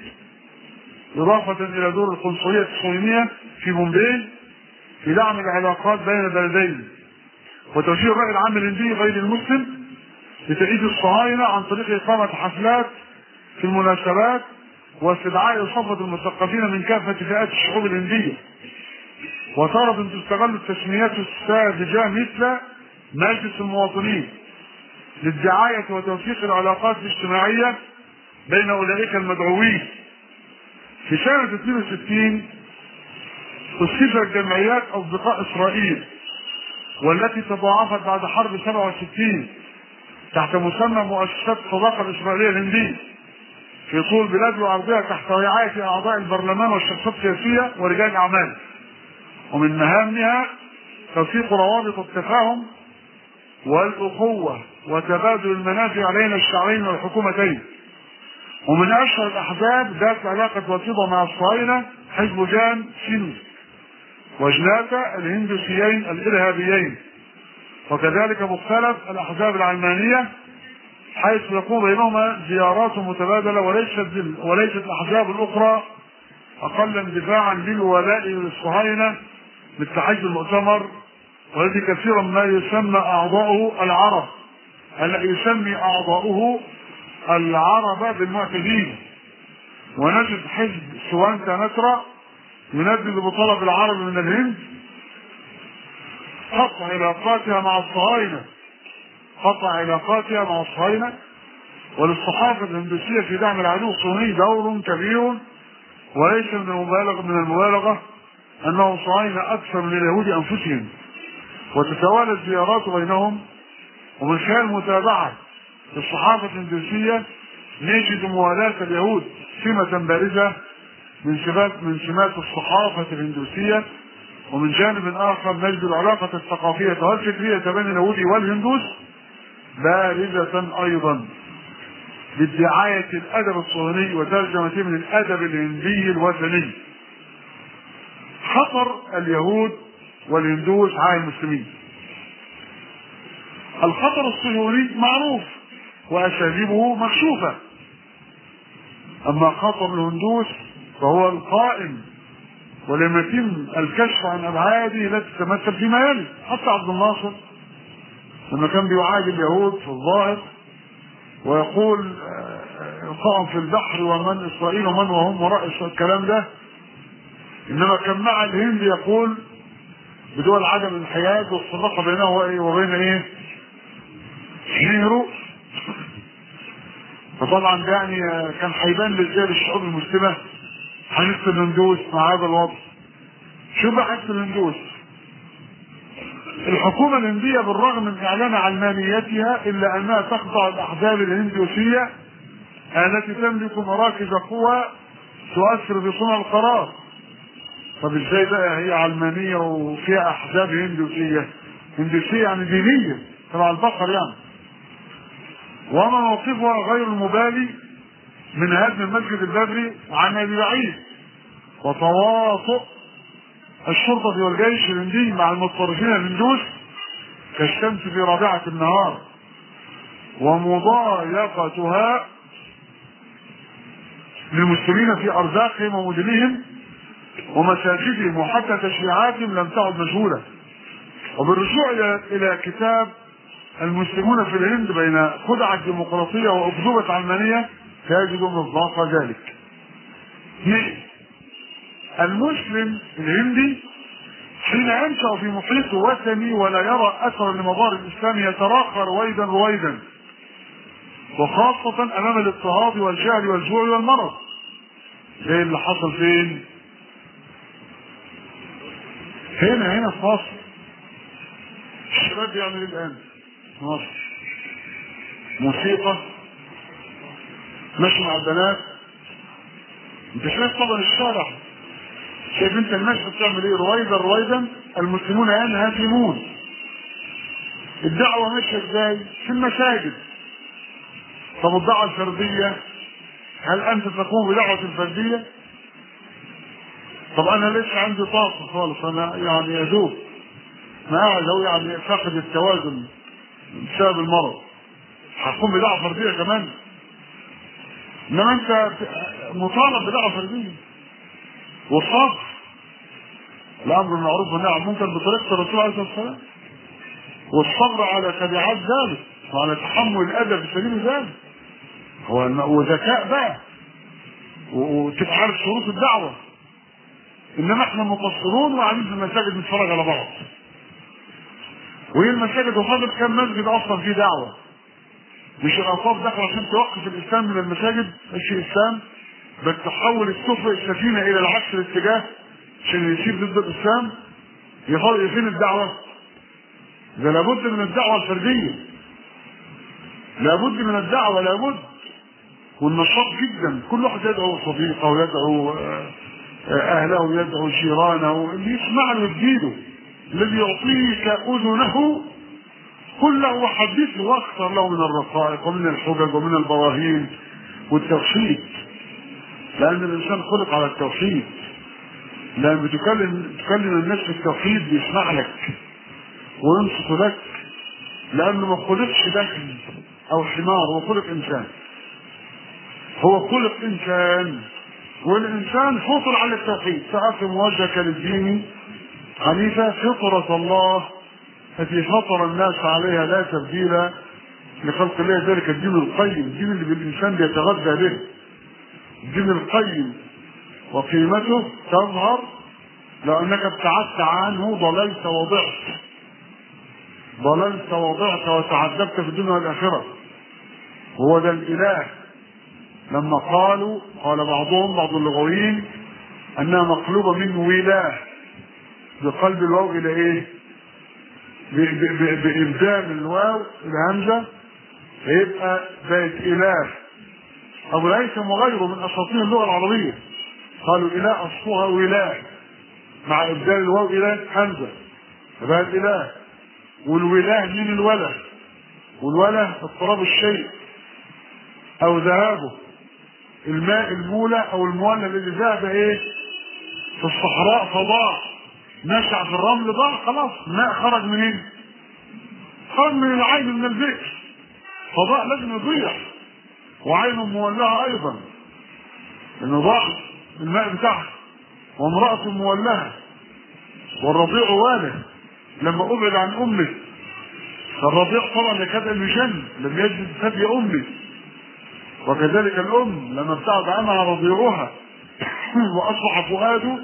إضافة إلى دور القنصلية الصهيونية في بومباي في دعم العلاقات بين البلدين وتوجيه الرأي العام الهندي غير المسلم لتأييد الصهاينة عن طريق إقامة حفلات في المناسبات واستدعاء صفوة المثقفين من كافة فئات الشعوب الهندية. وتارة تستغل التسميات الساذجة مثل مجلس المواطنين للدعاية وتوثيق العلاقات الاجتماعية بين أولئك المدعوين. في سنة 62 أسست جمعيات أصدقاء إسرائيل، والتي تضاعفت بعد حرب 67 تحت مسمى مؤسسات الصداقة الإسرائيلية الهندية في طول البلاد وأرضها، تحت رعاية أعضاء البرلمان والشخصيات السياسية ورجال الأعمال. ومن مهامها توثيق روابط التفاهم والأخوة وتبادل المنافع بين الشعبين والحكومتين. ومن أشهر الأحزاب ذات علاقة وطيدة مع الصهاينة حزب جان سينوس وجناتا الهندوسيين الإرهابيين، وكذلك مختلف الأحزاب العلمانية، حيث يقوم بينهما زيارات متبادلة، وليست الأحزاب الأخرى أقل اندفاعا للولاء للصهاينة بالتحيز المؤتمر، والذي كثيرا ما يسمى أعضاؤه العرب، الذي يسمي أعضاؤه العرب بالمعتدين. ونجد حزب سوانتا نترا يندد بطلب العرب من الهند قطع علاقاتها مع الصهاينة، وللصحافة الهندوسية في دعم العدو الصهيوني دور كبير، وليس من المبالغة أنه صهاينة أكثر من اليهود أنفسهم. وتتوالى الزيارات بينهم، ومن خلال متابعة الصحافة الهندوسية نجد موالاة اليهود سمة بارزة من سمات الصحافة الهندوسية. ومن جانب آخر نجد العلاقة الثقافية والفكرية بين اليهود والهندوس بارزة أيضا بدعاية الأدب الصهيوني وترجمته من الأدب الهندي الوثني. خطر اليهود والهندوس على المسلمين. الخطر الصهيوني معروف وأساليبه مكشوفة، أما خطر الهندوس فهو القائم ولم يتم الكشف عن أبعاده التي تتمثل فيما يلي. حتى عبد الناصر لما كان بيعادي اليهود في الظاهر ويقول القائم في البحر ومن إسرائيل ومن وهم وراء الكلام ده، إنما كان مع الهند يقول بدول عدم الانحياز والصداقة بينه وبين نهرو. فطبعا ده يعني كان هيبان لرجال الشعوب المسلمة حديث الهندوس مع هذا الوضع. شو بقى حديث الهندوس؟ الحكومة الهندية بالرغم من إعلان علمانيتها إلا أنها تخضع الأحزاب الهندوسية التي تملك مراكز قوى تؤثر في صنع القرار. طب ازاي بقى هي علمانية وفيها أحزاب هندوسية؟ هندوسية يعني دينية تبع البقر يعني. وما موقفها غير المبالي من هدم المسجد البدري عن ابي بعيد وتواطؤ الشرطة والجيش الهندي مع المتطرفين الهندوس كالشمس في رابعة النهار، ومضايقتها للمسلمين في أرزاقهم ومدنهم ومساجدهم وحتى تشريعاتهم لم تعد مجهولة. وبالرجوع إلى كتاب المسلمون في الهند بين خدعة الديمقراطية وأكذوبة علمانية تجد مصداق ذلك. المسلم الهندي حين ينشأ في محيط وثني ولا يرى أثرا لمظاهر الإسلام يتراخى رويدا رويدا، وخاصة أمام الاضطهاد والجهل والجوع والمرض. زي اللي حصل فين؟ هنا في مصر. الشباب يعمل الآن في مصر موسيقى ماشي مع البنات، انت شايف طبعا الشارع، شايف انت المشهد بتعمل ايه؟ رويدا رويدا المسلمون ينهزمون. الدعوة ماشية ازاي؟ في المساجد. طب الدعوة الفردية، هل انت تقوم بدعوة الفردية؟ طب انا ليش عندي طاقة خالص، انا يعني يدوب ما قاعد اهو يعني فاقد التوازن بسبب المرض، هقوم بدعوة فردية كمان؟ انما انت مطالب بدعوة فردية والصبر الامر بالمعروف والنهي عن المنكر بطريقة الرسول عليه الصلاة والسلام، والصبر على تبعات ذلك وعلى تحمل الاذى في سبيل ذلك وذكاء بقى وتبقى عارف شروط الدعوة. انما احنا مقصرون وقاعدين في المساجد نتفرج على بعض، وهي المساجد وفاضل كام مسجد اصلا فيه دعوة؟ مش الأطراف داخل عشان توقف الإسلام من المساجد، مش الإسلام بل تحول السفينة إلى العكس الاتجاه عشان يسير ضد الإسلام. يفضل فين الدعوة؟ ده لابد من الدعوة الفردية، لابد من الدعوة، لابد والنشاط جدا. كل واحد يدعو صديقه ويدعو أهله ويدعو جيرانه اللي يسمع له ويجيله، الذي يعطيك أذنه كله وحدثه واكثر له من الرقائق ومن الحجج ومن البراهين والتوحيد، لأن الإنسان خلق على التوحيد. لما بتكلم الناس في التوحيد بيسمع لك وينصت لك، لأنه ما خلقش دخل أو حمار، هو خلق إنسان، هو خلق إنسان، والإنسان فطر على التوحيد. فأقم وجهك للدين حنيفة فطرة الله التي فطر الناس عليها لا تبديل لخلق الله، ذلك الدين القيم، الدين اللي بالإنسان بيتغذى به، الدين القيم، وقيمته تظهر لو أنك ابتعدت عنه ضللت وضعت وتعذبت في الدنيا والآخرة. هو ده الإله. لما قال بعض اللغويين أنها مقلوبة من ولاة بقلب الواو إلى إيه؟ بإبدال الواو الهمزة فيبقى بقت إله. أبو الهيثم وغيره من أساطين اللغة العربية قالوا إله أصلها ولاة مع إبدال الواو إلى همزة فبقى الإله. والولاة من الوله، والوله اضطراب الشيء أو ذهابه، الماء المولى أو المولى الذي ذهب إيه في الصحراء فضاع، نشع في الرمل ضاع، خلاص الماء خرج منين؟ خرج من العين، من البئر، فضاء لازم يضيع. وعين مولعة ايضا انه ضاع الماء بتاعها، وامرأة مولعة، والرضيع واله لما ابعد عن امه، فالرضيع طبعا يكاد ان يجن، لم يجد ثدي امه. وكذلك الام لما ابتعد عنها رضيعها واصبح فؤاد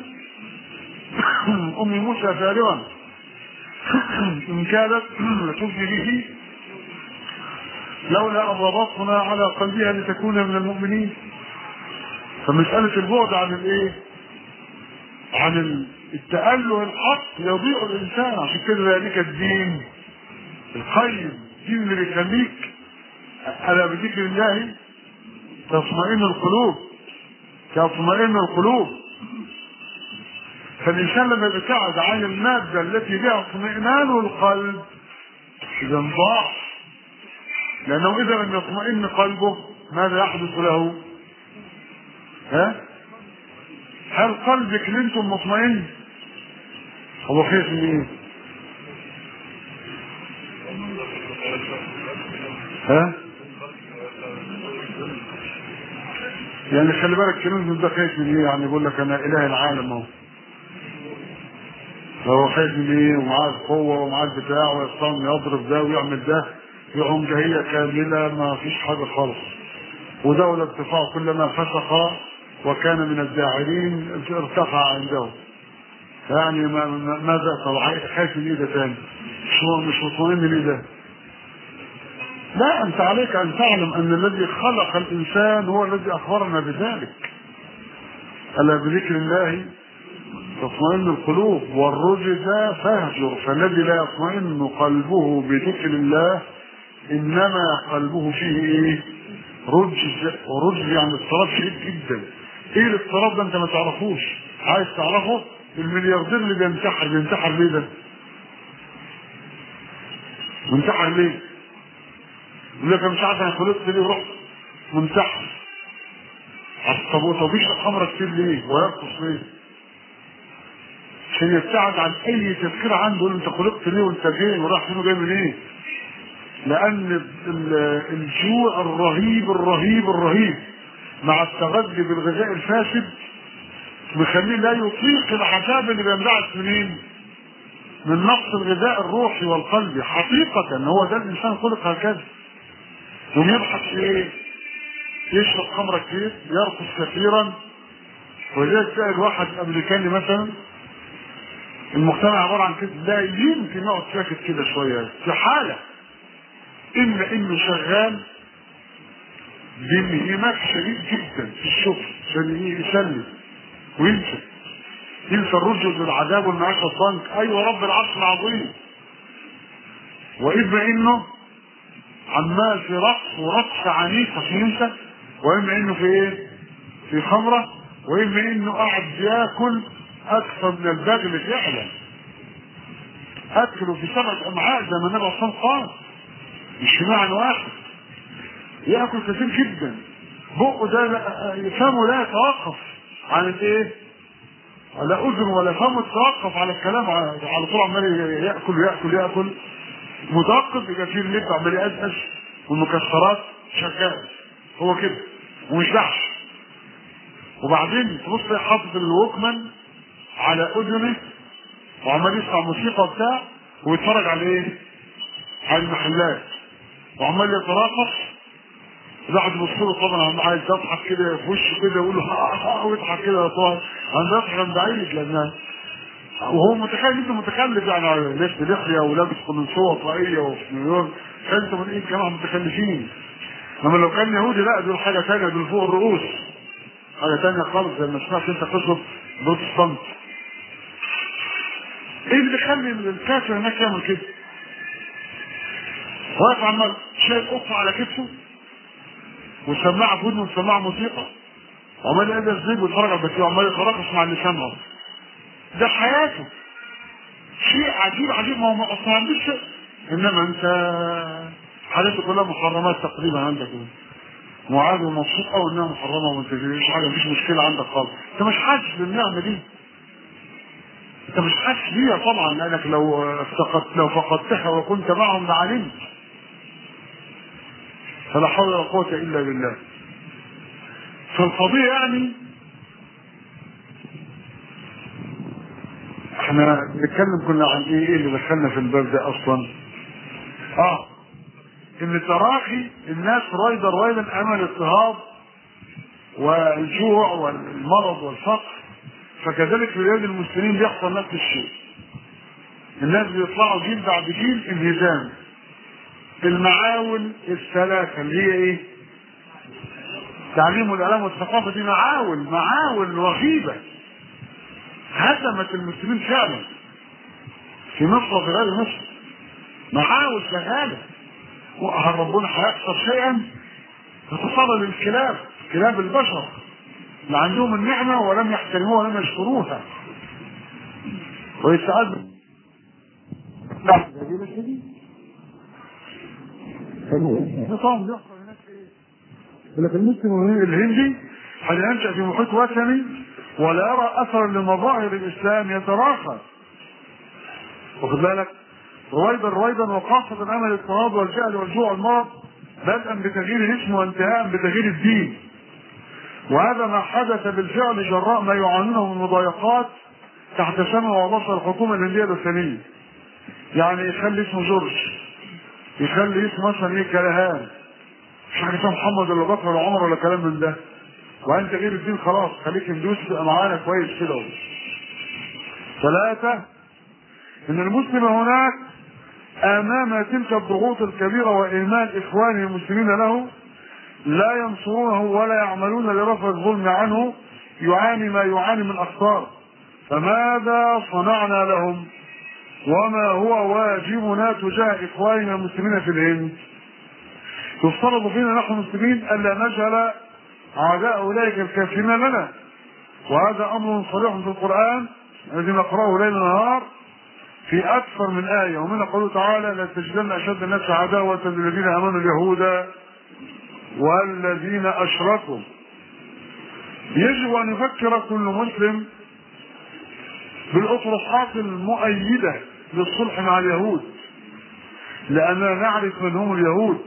ام موسى فارغا ان كادت لتفدي به لولا ان ربطنا على قلبها لتكون من المؤمنين. فمسألة البعد عن الايه؟ عن التأله الحق يضيع الانسان. عشان كده ذلك الدين القيم، الدين اللي بيخليك الا بذكر الله تطمئن القلوب، تطمئن القلوب. فالانسان لما يبتعد عن المادة التي بها اطمئنان القلب اذا ضاع، لانه اذا لم يطمئن قلبه ماذا يحدث له؟ هل قلبك انتم مطمئن؟ هو خايف من ايه؟ يعني خلي بالك كنوز ده خايف من ايه؟ يعني يقول لك انا اله العالم اهو، فهو خايف من ايه؟ ومعاه القوه ومعاه البتاع ويصطنع يضرب ده ويعمل ده، بعنجهيه كامله ما فيش حاجه خالص. ودولة ارتفاع كلما فسق وكان من الداعرين ارتفع عنده. يعني ماذا طبعا خايف من ايه ده تاني؟ مش مطمئن ليه ده؟ لا، انت عليك ان تعلم ان الذي خلق الانسان هو الذي اخبرنا بذلك. الا بذكر الله تطمئن القلوب والرجز فاهجر. فالذي لا يطمئن قلبه بذكر الله انما قلبه فيه ايه؟ رجز. ورجز يعني اضطراب شديد جدا. ايه الاضطراب ده؟ انت ما تعرفوش. عايز تعرفه؟ الملياردير اللي بينتحر ليه ده؟ منتحر ليه؟ يقول لك انا مش عارف انا خلقت ليه ورحت منتحر. طب يشرب خمره كتير ليه؟ ويرقص ليه؟ عشان يبتعد عن اي تفكير عنده. يقول انت خلقت ليه وانت فين وراح فين وجاي منين؟ إيه؟ لان الجوع الرهيب مع التغذي بالغذاء الفاسد مخليه لا يطيق العذاب اللي بينبعث منين؟ من نقص الغذاء الروحي والقلبي. حقيقة هو ده الانسان خلق هكذا. ويبحث في ايه؟ يشرب خمرة كتير، يرقص كثيرا. ولذلك تلاقي الواحد الامريكاني مثلا المجتمع عبارة عن كده، لا يمكن يقعد ساكت كده شوية في حالة، اما انه شغال بانهماك شديد جدا في الشغل عشان يسلم وينسى الرجل والعذاب والمعاش والضنك. ايوه رب العرش العظيم. واما انه عمال في رقص عنيف عشان ينسى، واما انه في ايه؟ في خمره، واما انه قاعد ياكل اكثر من البغل فعلا. اكله في 7 امعاء زي ما النبي عليه الصلاه قال، مش في معنى واحد. ياكل كثير جدا، بقه ده فمه لا يتوقف عن الايه؟ لا اذن ولا فمه تتوقف على الكلام، على طول عمال ياكل متوقف. يبقى فيه اللب عمال يقزقز والمكسرات شغال، هو كده ومش بحث. وبعدين تبص حاطط الوكمان على اذنه وعمال يسمع موسيقى وبتاع ويتفرج على ايه؟ على المحلات وعمال يتراقص. الواحد يبص له طبعا عايز يضحك كده في وشه كده يقول له ويضحك كده طبعا عم يضحك من بعيد، لان وهو متخيل انه متخلف، يعني لابس لحيه ولابس قميصيه طاقيه وفي نيويورك. انت من ايه جماعه متخلفين؟ لما لو كان يهودي لا دول حاجه ثانيه، دول فوق الرؤوس حاجه ثانيه خالص. زي ما سمعت انت قصه بروتستانت. ايه اللي بيخلي الكافر هناك يعمل كده؟ واقف عمال شايل قطه على كتفه وسماعه في ودنه وسماعه موسيقى وعمال يقدر الزيب ويتفرج على البكيه وعمال يتراقص مع اللي سامعه. ده حياته شيء عجيب. ما هو اصلا ما عندوش شيء، انما انت حالته كلها محرمات تقريبا عندك. وعاد ومبسوط قوي انها محرمه وانت مفيش حاجه، مفيش مشكله عندك خالص. انت مش حاسس بالنعمه دي، انت مش حاسس بيها طبعا، لانك لو فقدتها وكنت معهم لعلمت. فلا حول ولا قوة الا بالله. فالقضية يعني احنا بنتكلم كنا عن ايه اللي دخلنا في الباب ده اصلا؟ ان تراخي الناس رويدا امام الاضطهاد والجوع والمرض والفقر، فكذلك في بلاد المسلمين بيحصل نفس الشيء. الناس بيطلعوا جيل بعد جيل انهزام. المعاون الثلاثة اللي هي ايه؟ تعليم والاعلام والثقافة، دي معاون رهيبة هدمت المسلمين فعلا في مصر وفي غير مصر. معاون شغالة، وهل ربنا هيخسر شيئا؟ فتصل للكلاب، كلاب البشر اللي عندهم النعمة ولم يحترموها ولم يشكروها ويستعد. نعم نظام بيحصل هناك ايه؟ لكن المسلم الهندي هينشأ في محيط وثني ولا يرى اثرا لمظاهر الاسلام، يتراخى. واخد بالك؟ رويدا وخاصة امام الاضطهاد والجهل والجوع والمرض، بدءا بتغيير الاسم وانتهاء بتغيير الدين. وهذا ما حدث بالفعل جراء ما يعانونه من مضايقات تحت سمع وبصر الحكومة الهندية الوثنية. يعني يخلي اسمه جورج، يخلي اسمه مثلا ايه كلهان، مش حاجة اسمه محمد ولا بكر ولا عمر ولا كلام من ده. وانت غير الدين خلاص، خليك هندوس تبقى معانا كويس كده. ثلاثة، ان المسلم هناك امام تلك الضغوط الكبيرة واهمال اخوانه المسلمين له لا ينصرونه ولا يعملون لرفع الظلم عنه، يعاني ما يعاني من اخطار. فماذا صنعنا لهم؟ وما هو واجبنا تجاه اخواننا المسلمين في الهند؟ يفترض فينا نحن المسلمين الا نجهل اعداء اولئك الكافرين لنا، وهذا امر صريح في القران الذي نقراه ليل نهار في اكثر من ايه. ومنها قوله تعالى: لا تجدن اشد الناس عداوه للذين امنوا اليهود والذين اشركوا. يجب ان يفكر كل مسلم بالاطروحات المؤيده للصلح مع اليهود، لاننا نعرف من هم اليهود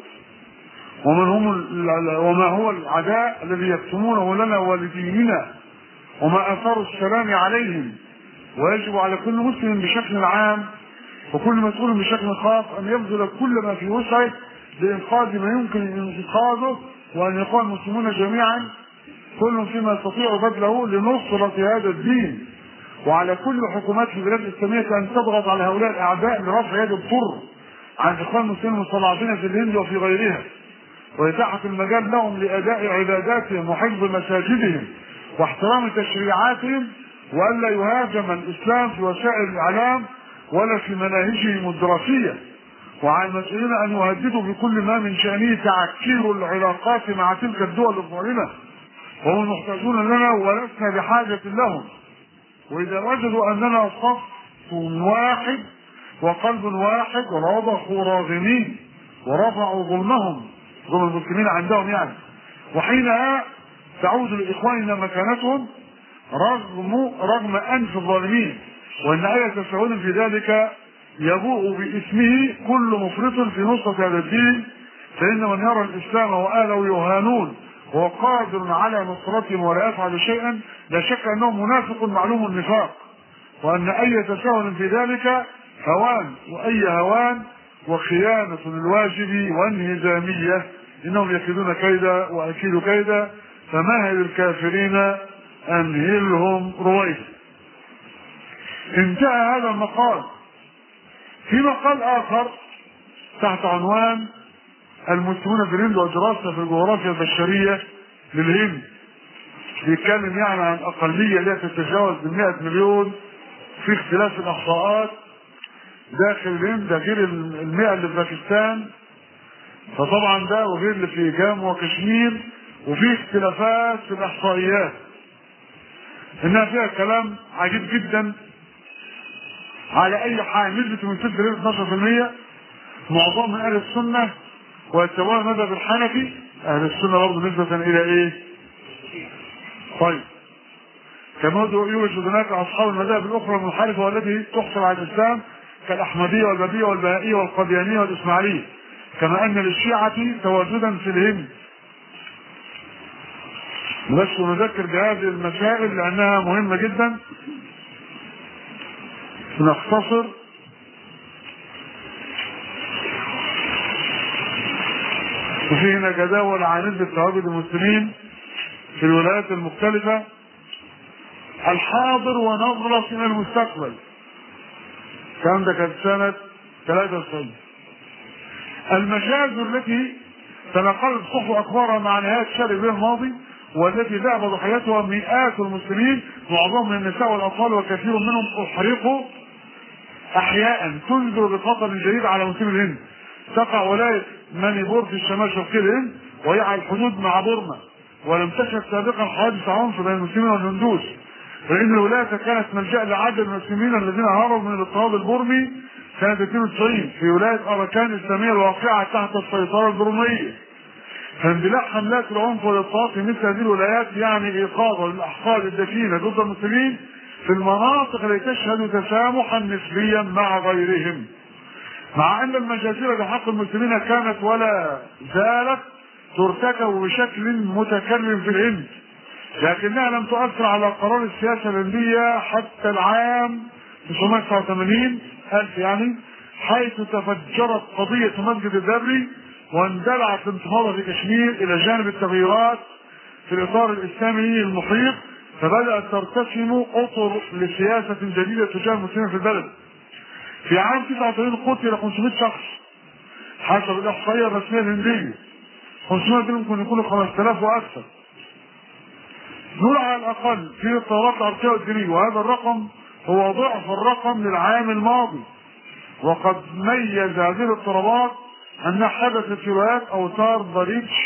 وما هو العداء الذي يكتمونه لنا ولديننا وما اثار السلام عليهم. ويجب على كل مسلم بشكل عام وكل مسؤول بشكل خاص ان يبذل كل ما في وسعه لانقاذ ما يمكن انقاذه، وان يقوم المسلمون جميعا كل فيما يستطيع بذله لنصرة هذا الدين. وعلى كل حكومات البلاد الاسلاميه ان تضغط على هؤلاء الاعداء لرفع يد الضر عن اخوان المسلمين المستضعفين في الهند وفي غيرها، وإتاحة المجال لهم لأداء عباداتهم وحفظ مساجدهم واحترام تشريعاتهم، وألا يهاجم الإسلام في وسائل الإعلام ولا في مناهجهم الدراسية. وعلى المسؤولين أن يهددوا بكل ما من شأنه تعكير العلاقات مع تلك الدول الظالمة، وهم محتاجون لنا ولسنا بحاجة لهم. وإذا وجدوا أننا صف واحد وقلب واحد رضخوا راغمين ورفعوا ظلمهم، ظلم المسلمين عندهم يعني، وحينها تعود لإخواننا مكانتهم رغم أنف الظالمين. وإن أي تساهل في ذلك يبوء باسمه كل مفرط في نصرة هذا الدين، فإن من يرى الإسلام وأهله يهانون وهو قادر على نصرتهم ولا يفعل شيئا لا شك أنه منافق معلوم النفاق، وأن أي تساهل في ذلك هوان، وأي هوان وخيانة للواجب وانهزامية. إنهم يكيدون كيدا وأكيد كيدا، فمهل الكافرين أمهلهم رويدا. انتهى هذا المقال. في مقال آخر تحت عنوان المسلمون في الهند ودراسة في الجغرافيا البشرية للهند، بيتكلم يعني عن أقلية لا تتجاوز 100 مليون في اختلاف الإحصاءات داخل الهند، ده غير 100 اللي في باكستان، فطبعا ده وغير اللي في جامو وكشمير، وفي اختلافات في الإحصائيات إنها فيها كلام عجيب جدا. على أي حال نسبة من 6 ل 12% معظم من أهل السنة ويتبعون المذهب الحنفي. أهل السنة برضه نسبة إلى إيه؟ طيب، كما يوجد هناك اصحاب المذاهب الاخرى المنحرفه والتي تحصل على الاسلام كالاحمديه والبابيه والبهائيه والقاديانيه والاسماعيليه، كما ان للشيعه تواجدا في الهند. بس نذكر بهذه المسائل لانها مهمه جدا. نختصر وفي هنا جداول عن نسبة تواجد المسلمين في الولايات المختلفة الحاضر ونظرة إلى المستقبل. كان ده كانت سنة 93. المجازر التي تنقلت صحف أخبارها مع نهاية شهر ابريل الماضي والتي ذهب ضحيتها مئات المسلمين معظمهم من النساء والأطفال وكثير منهم أحرقوا أحياء تنذر بخطر جديد على مسلمي الهند. تقع ولاية مانيبور في الشمال شرقي الهند وهي على الحدود مع بورما، ولم تشهد سابقا حوادث عنف بين المسلمين والهندوس، فإن الولاية كانت ملجأ لعدد المسلمين الذين هربوا من الاضطهاد البرمي سنة 92 في ولاية أراكان الإسلامية الواقعة تحت السيطرة البرمية. فاندلاع حملات العنف والاضطهاد في مثل هذه الولايات يعني إيقاظ الأحقاد الدفينة ضد المسلمين في المناطق التي تشهد تسامحا نسبيا مع غيرهم. مع ان المجازر بحق المسلمين كانت ولا زالت ترتكب بشكل متكرر في الهند، لكنها لم تؤثر على قرار السياسه الهنديه حتى العام 1989 يعني، حيث تفجرت قضيه مسجد الدبري واندلعت الانتفاضه في كشمير الى جانب التغييرات في الاطار الاسلامي المحيط، فبدات ترتسم اطر لسياسه جديده تجاه المسلمين في البلد. في عام 89 قتل 500 شخص حسب الاحصائيه الرسميه الهنديه، 500 دول ممكن يكونوا 5000 واكثر. دول على الاقل في الثورات العرقيه والدينيه، وهذا الرقم هو ضعف الرقم للعام الماضي. وقد ميز هذه الاضطرابات انها حدثت في ولايات اوتار بريتش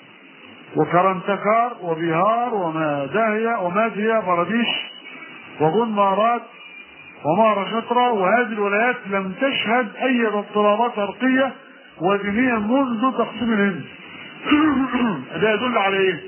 وكرنتكار وبيهار ومادهيا برديش وجنمارات ومهاراشترا، وهذه الولايات لم تشهد اي اضطرابات عرقيه ودينيه منذ تقسيم الهند. ده يدل على ايه؟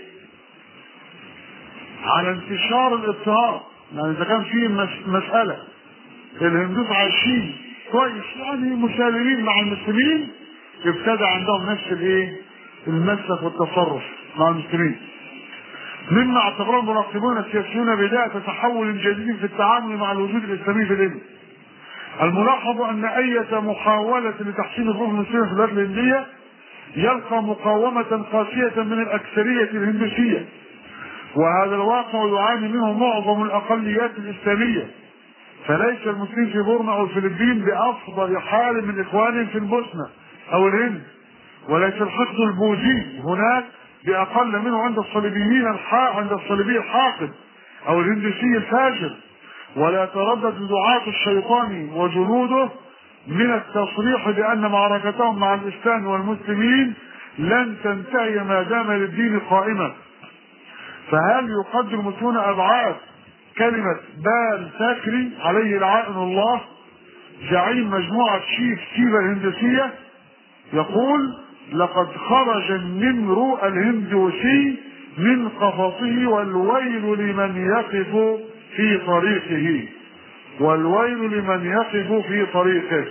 على انتشار الاضطهاد. يعني اذا كان في مساله الهندوس عايشين كويس يعني مسالمين مع المسلمين، ابتدى عندهم نفس الايه؟ المسلك والتصرف مع المسلمين، مما اعتبره المراقبون السياسيون بداية تحول جديد في التعامل مع الوجود الاسلامي في الهند. الملاحظ ان اي محاولة لتحسين ظروف المسلمين في البلاد الهندية يلقى مقاومة قاسية من الاكثرية الهندوسية، وهذا الواقع يعاني منه معظم الاقليات الاسلامية، فليس المسلمين في بورما او الفلبين بافضل حال من اخوانهم في البوسنة او الهند، وليس الحقد البوذي هناك بأقل منه عند الصليبي الحاقد أو الهندوسي الفاجر، ولا يتردد دعاة الشيطان وجنوده من التصريح بأن معركتهم مع الإسلام والمسلمين لن تنتهي ما دام للدين قائمة. فهل يقدر المسلمون أبعاد كلمة بال تاكري عليه لعائن الله زعيم مجموعة شيف سيبا الهندوسية يقول: لقد خرج النمر الهندوسي من قفصه والويل لمن يقف في طريقه، والويل لمن يقف في طريقه.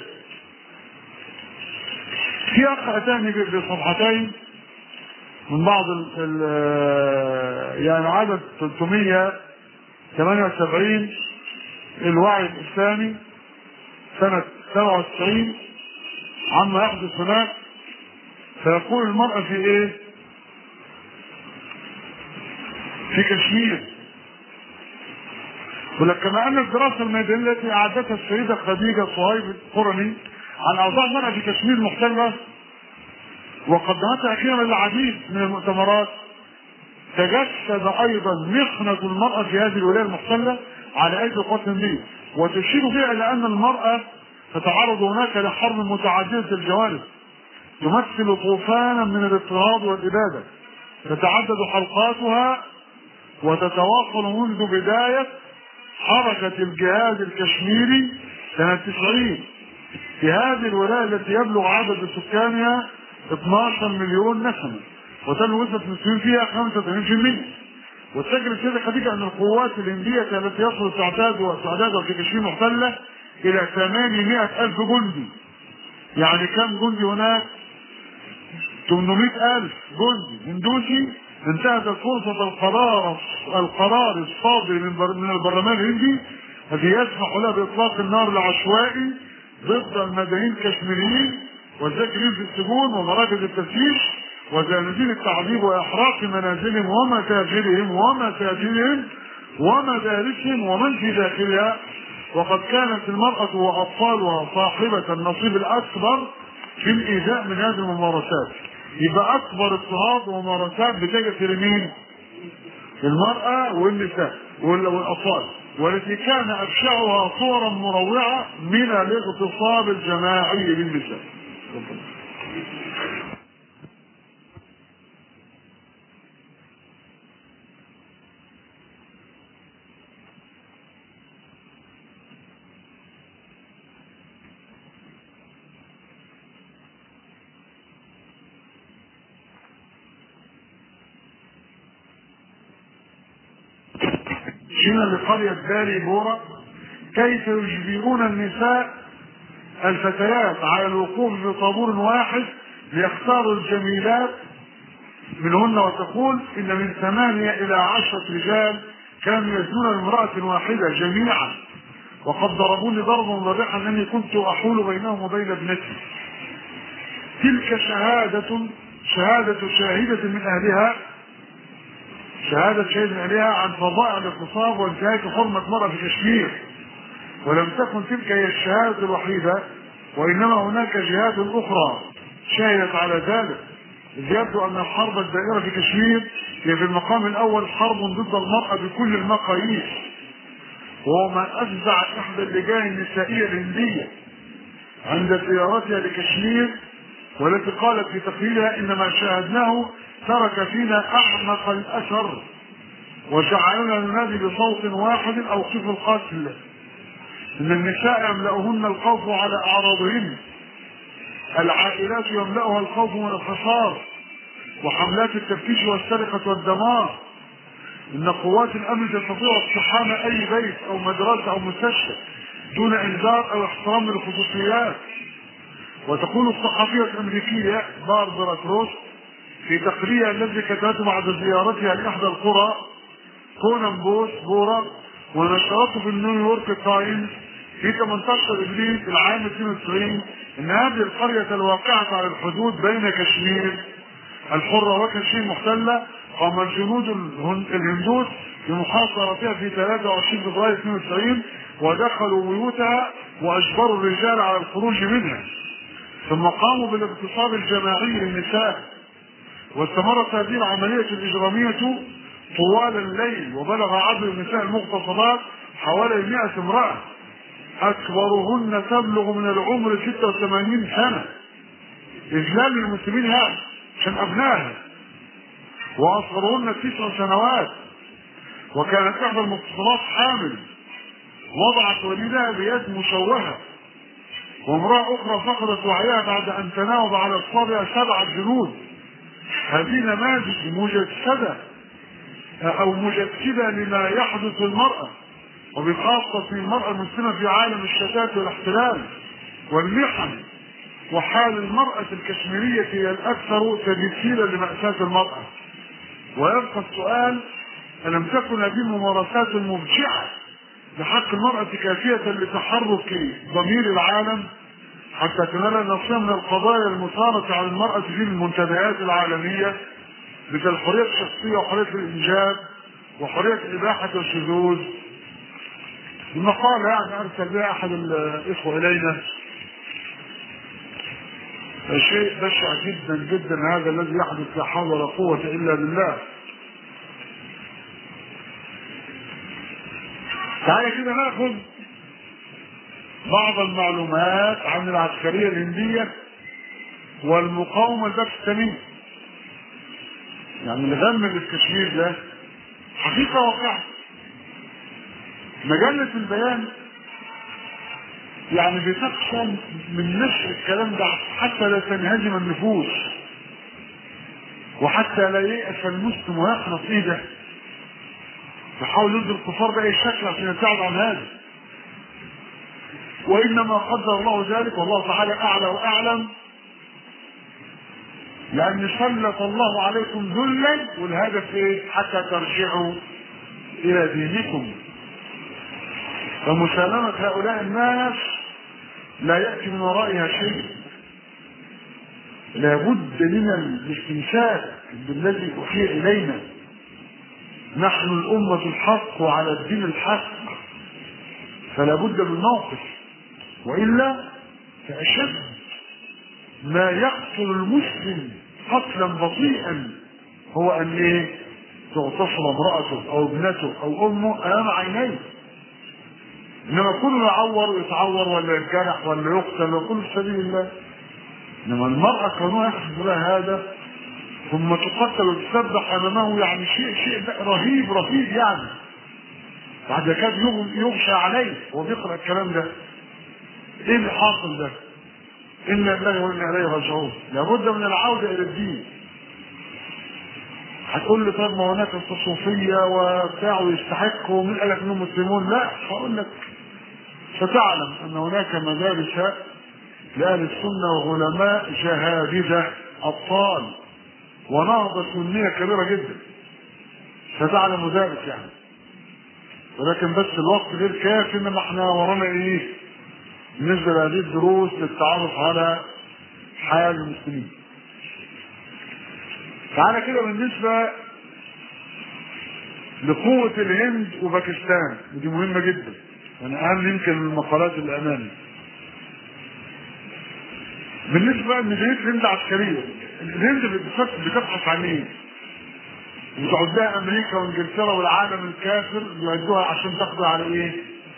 في اخ اتاني بصفحتين من بعض يعني عدد 378 الوعي الاسلامي سنة 97 عما يحدث هناك. فيقول المرأة في ايه؟ في كشمير. ولكن ان الدراسة الميدانية التي اعدتها السيدة خديجة صهيب القرني عن اوضاع المرأة في كشمير المحتلة وقدمتها اخيرا للعديد من المؤتمرات، تجسد ايضا محنة المرأة في هذه الولاية المحتلة على ايدي القوات الهندية، وتشير فيها الى ان المرأة تتعرض هناك لحرب متعددة الجوانب تمثل طوفانا من الاضطهاد والإبادة، تتعدد حلقاتها وتتواصل منذ بداية حركة الجهاد الكشميري سنة 90 في هذه الولاية التي يبلغ عدد سكانها 12 مليون نسمة وتبلغ نسبة المسلمين فيها 85%. وتسجل السيدة خديجة أن القوات الهندية التي يصل تعدادها في كشمير محتلة إلى 800,000 جندي. يعني كم جندي هناك؟ 800,000 جندي هندوسي. انتهت فرصة القرار الصادر من البرلمان الهندي الذي يسمح له بإطلاق النار العشوائي ضد المدنيين الكشميريين والساكنين في السجون ومراكز التفتيش وزنازين التعذيب وإحراق منازلهم ومساجدهم ومدارسهم ومن في داخلها. وقد كانت المرأة وأطفالها صاحبة النصيب الأكبر في الإيذاء من هذه الممارسات. يبقى أكبر اضطهاد وممارسات بتجد لمين؟ المرأة والنساء والأطفال، والتي كان أبشعها صورا مروعة من الاغتصاب الجماعي للنساء. هنا لقرية باري بورا كيف يجبرون النساء الفتيات على الوقوف في طابور واحد ليختاروا الجميلات منهن، وتقول إن من 8 إلى 10 رجال كانوا يزنون امرأة واحدة جميعا، وقد ضربوني ضربا ضريحا أني كنت أحول بينهم وبين ابنتي. تلك شهادة شاهدة من أهلها عن فظائع الاغتصاب وانتهاك حرمة المرأة في كشمير. ولم تكن تلك هي الشهادة الوحيدة، وإنما هناك جهات أخرى شهدت على ذلك. إذ يبدو أن الحرب الدائرة في كشمير هي في المقام الأول حرب ضد المرأة بكل المقاييس، وهو ما أفزع إحدى اللجان النسائية الهندية عند زيارتها لكشمير، والتي قالت في تقريرها إن ما شاهدناه ترك فينا أعمق الأثر وجعلنا ننادي بصوت واحد أوقفوا القتل. إن النساء يملأهن الخوف على أعراضهن، العائلات يملأها الخوف من الحصار وحملات التفتيش والسرقة والدمار. إن قوات الأمن تستطيع اقتحام أي بيت أو مدرسة أو مستشفى دون إنذار أو احترام للخصوصيات. وتقول الصحفية الأمريكية باربرا كروس في تقرير الذي كتبته بعد زيارتها لإحدى القرى كونان بورا ونشرته في نيويورك تايمز في 18 ابريل العام 92 ان هذه القرية الواقعة على الحدود بين كشمير الحرة وكشمير محتلة قام الجنود الهندوس بمحاصرتها في 23 فبراير 92 ودخلوا بيوتها واجبروا الرجال على الخروج منها، ثم قاموا بالاغتصاب الجماعي للنساء. واستمرت هذه العملية الإجرامية طوال الليل، وبلغ عدد النساء المغتصبات حوالي 100 امرأة، أكبرهن تبلغ من العمر 86 سنة، إذلال للمسلمين يعني عشان أبنائها، وأصغرهن 9 سنوات. وكانت إحدى المغتصبات حامل وضعت وليدها بيد مشوهة، وامرأة أخرى فقدت وعيها بعد أن تناوب على أصابعها 7 جنود. هذه نماذج مجسدة لما يحدث للمرأة، وبخاصة المرأة المسلمة في عالم الشتات والاحتلال والمحن. وحال المرأة الكشميرية هي الأكثر تمثيلا لمأساة المرأة. ويبقى السؤال: ألم تكن هذه الممارسات المبشعة بحق المرأة كافية لتحرك ضمير العالم حتى تنال نصيبا من القضايا المثارة على المرأة في المنتديات العالمية مثل الحرية الشخصية وحرية الإنجاب وحرية الإباحة والشذوذ؟ المقالة يعني أرسل بها أحد الإخوة إلينا شيء بشع جدا جدا هذا الذي يحدث، لا حول ولا قوة إلا بالله. تعالى كده ناخذ بعض المعلومات عن العسكرية الهندية والمقاومة الباكستانية. يعني الغم اللي في كشمير ده حقيقة واقعة. مجلة البيان يعني بتخشى من نشر الكلام ده حتى لا تنهزم النفوس، وحتى لا ييأس المسلم ويخلص ايه ده. يحاول ينزل الكفار بأي شكل عشان يبتعد عن هذا، وإنما قدر الله ذلك والله تعالى أعلى وأعلم، لأن سلط الله عليكم ذلا، والهدف إيه؟ حتى ترجعوا إلى دينكم. فمسالمة هؤلاء الناس لا يأتي من ورائها شيء، لابد من الاستمساك بالذي أوحي إلينا. نحن الأمة الحق وعلى الدين الحق، فلا بد من موقف، وإلا فأشد ما يقتل المسلم قتلا بطيئا هو أن إيه؟ تغتصب امرأته أو ابنته أو أمه أمام عينيه. إنما كله يعور ويتعور ولا يتجرح ولا يقتل وكل في سبيل الله. إنما المرأة كانوا يحصل لها هذا ثم تقتل وتسبح أمامه، يعني شيء رهيب رهيب يعني. بعد كده يغشى عليه وهو بيقرأ الكلام ده. إيه اللي حاصل ده؟ إنا لله وإنا إليه راجعون. لابد من العودة إلى الدين. هتقول لي طب ما هناك الصوفية وبتاع ويستحقوا ومين قال لك انهم مسلمون؟ لا، هقول لك ستعلم ان هناك مدارس لأهل السنة وعلماء جهابذة أبطال ونهضة سنية كبيرة جدا، ستعلم ذلك يعني. ولكن بس الوقت غير كافي، انما احنا ورانا ايه بالنسبة لهذه الدروس للتعرف على حال المسلمين. تعالى كده بالنسبة لقوة الهند وباكستان، ودي مهمة جدا، يعني أهم يمكن من المقالات اللي أمامي. بالنسبة لميزانية الهند عسكرية، الهند بتبحث عن ايه؟ بتعدها أمريكا وإنجلترا والعالم الكافر بيعدوها عشان تقضي على ايه؟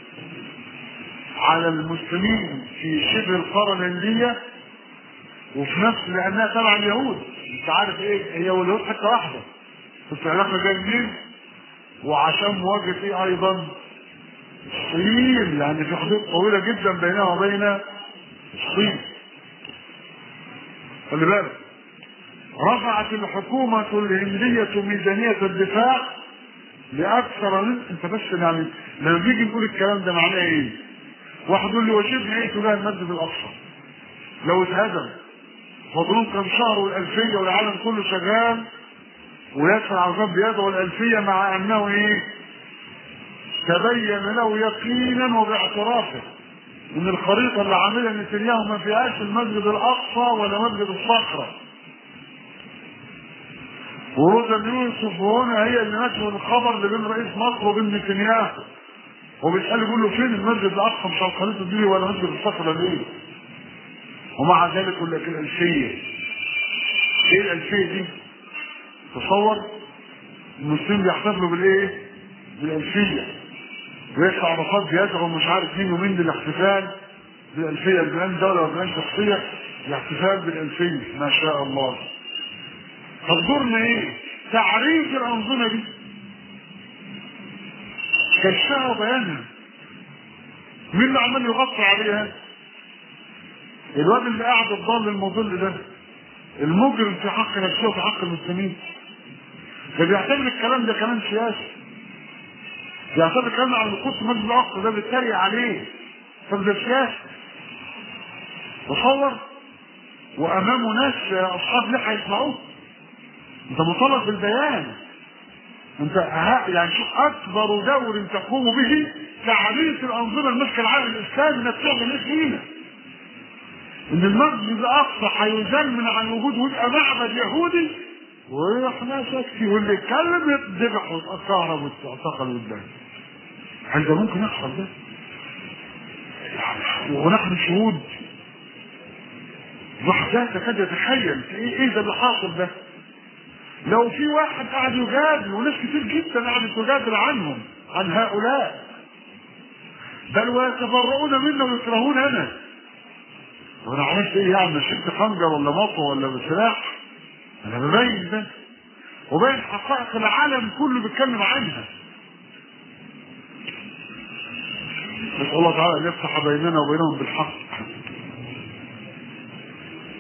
على المسلمين في شبه القارة الهندية، وفي نفس لأنها تبع اليهود. أنت عارف ايه؟ هي واليهود حتة واحدة، كنت علاقة جاية منين؟ وعشان مواجهة ايه ايضا؟ الصين، لان في حدود طويلة جدا بينها وبين الصين. خلي بالك، رفعت الحكومة الهندية ميزانية الدفاع لأكثر من، انت بس يعني لما بيجي نقول الكلام ده معناه ايه؟ واحد يقول لي وشبه ايه تجاه المسجد الأقصى لو اتهدم، فاضلون كم شهر والألفية والعالم كله شغال ويدفع عذاب بيده والألفية، مع أنه ايه؟ تبين له يقينا وباعترافه ان الخريطة اللي عاملها نتنياهو ما فيهاش المسجد الأقصى ولا مسجد الصخرة. وروزا يوسف هنا هي اللي نشر الخبر اللي بين رئيس مصر وبين نتنياهو، وبيسأل يقول له فين المسجد الأقصى مش على الخريطة دي ولا مسجد الصخرة ليه؟ ومع ذلك يقول لك الألفية. ايه الألفية دي؟ تصور المسلمين بيحتفلوا بالايه؟ بالألفية، ويدفع عرفات بيدعو مش عارف مين ومين للاحتفال بالألفية، البلان دولة وبلان شخصية الاحتفال بالألفية. ما شاء الله. طب دورنا ايه؟ تعريف الأنظمة دي، كشفها وبيانها. مين اللي عمال يغطي عليها؟ الواد اللي قاعد الضال المضل ده، المجرم في حق نفسه وفي حق المسلمين. ده بيعتبر الكلام ده كلام سياسي، بيعتبر الكلام عن القدس المسجد الأقصى ده بيتريق عليه. طب ده سياسي، تصور، وأمامه ناس أصحاب لحى يسمعوه. أنت مطالب بالبيان. أنت يعني شوف أكبر دور تقوم به تعريف الأنظمة المسكة العالم الإسلامي إنك تعمل إيه فينا؟ إن المسجد الأقصى هيزال من عن وجود ويبقى معبد يهودي، وإحنا ساكتين، واللي يتكلم يتذبح ويتكهرب ويتعتقل قدامه. هل ده ممكن يحصل ده؟ ونحن شهود. الواحد لا تكاد يتخيل ايه ده اللي حاصل ده. لو في واحد قاعد يجادل، وناس كتير جدا قاعدة تجادل عنهم، عن هؤلاء، بل ويتبرؤون منا ويكرهوننا. وانا عملت ايه يعني؟ شلت خنجر ولا مطوه ولا بسلاح؟ انا ببين ده، وبين حقائق العالم كله بيتكلم عنها. نسأل الله تعالى ان يفتح بيننا وبينهم بالحق.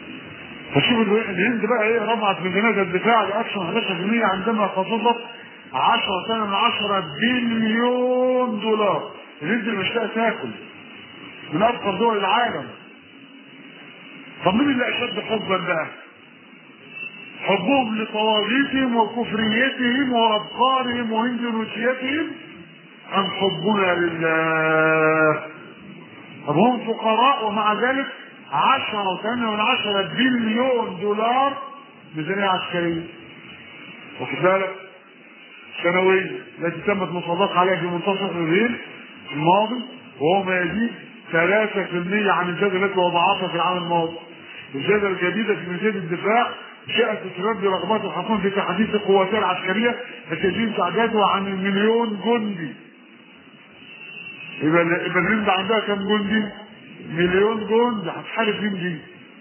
فشوف الهند بقى ايه، رفعت ميزانية الدفاع لاكثر 11% عندما خفضت 10 بليون دولار. الهند مش لاقي تاكل، من افقر دول العالم. طب مين اللي اشد حبا بقى؟ حبهم لطواغيتهم وكفريتهم وابقارهم وهندوسيتهم ام حبنا لله؟ طب هم فقراء ومع ذلك 10 بليون دولار ميزانية عسكرية، واخد بالك، سنوية، التي تمت مصادقة عليها في منتصف ابريل الماضي، وهو ما يزيد 3% عن الزيادة التي وضعتها في العام الماضي. الزيادة الجديدة في ميزانية الدفاع جاءت بسبب رغبات الحكومة في تحديث قواتها العسكرية التي يزيد تعدادها عن 1,000,000 جندي. يبقى الهند عندها كم جندي؟ 1,000,000 جندي. هتحارب مين دي؟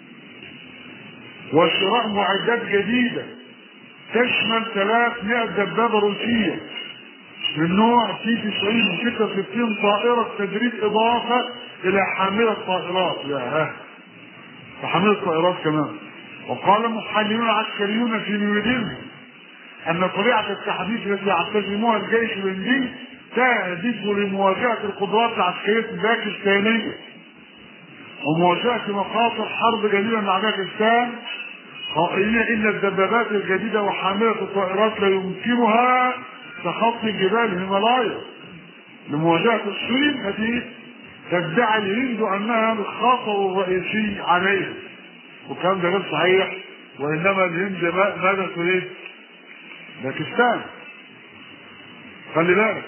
وشراء معدات جديدة تشمل 300 دبابة روسية من نوع T-90 و66 طائرة تدريب إضافة إلى حاملة طائرات. ياه، وحاملة طائرات كمان. وقال محللون عسكريون في نيودلهي أن طبيعة التحديث التي يعتزمها الجيش الهندي تهدف لمواجهة القدرات العسكرية الباكستانية ومواجهة مخاطر حرب جديدة مع باكستان، قائلين إن الدبابات الجديدة وحاملة الطائرات لا يمكنها تخطي جبال الهيمالايا لمواجهة الصين التي تدعي الهند أنها الخطر الرئيسي عليها. والكلام ده غير صحيح، وإنما الهند ماذا تريد؟ باكستان. خلي بالك.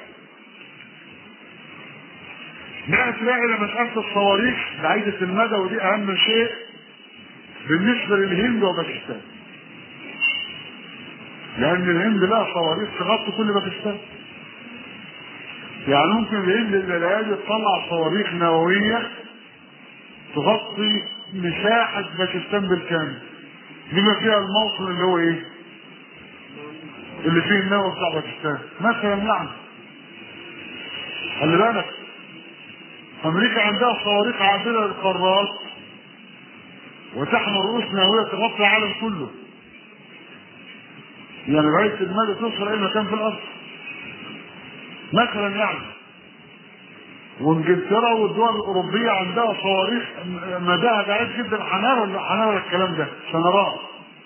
نأتي بقى إلى مسألة الصواريخ بعيدة المدى، ودي أهم شيء بالنسبة للهند وباكستان، لأن الهند لها صواريخ تغطي كل باكستان. يعني ممكن الهند الليالي تطلع صواريخ نووية تغطي مساحة باكستان بالكامل، بما فيها الموطن اللي هو ايه؟ اللي فيه النووي بتاع باكستان مثلا. يعني خلي بالك، امريكا عندها صواريخ عابرة للقارات وتحمل رؤوس نووية تغطي العالم كله، يعني رئيس المدى توصل اي مكان في الارض مثلا. يعني وانجلترا والدول الاوروبيه عندها صواريخ مداها بعيد جدا، حنارة الكلام ده سنراه.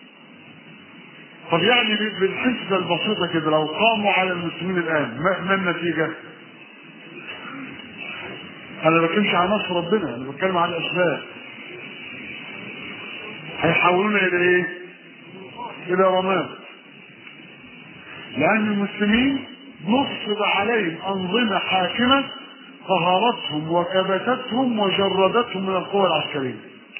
طب يعني بالحسبه البسيطه كده لو قاموا على المسلمين الان ما النتيجه؟ انا ما بتكلمش عن نصر ربنا، انا بتكلم عن الاسباب. هيحولونا الى ايه؟ الى رماد. لان المسلمين نصب عليهم انظمه حاكمه قهرتهم وكبتتهم وجردتهم من القوى العسكريه.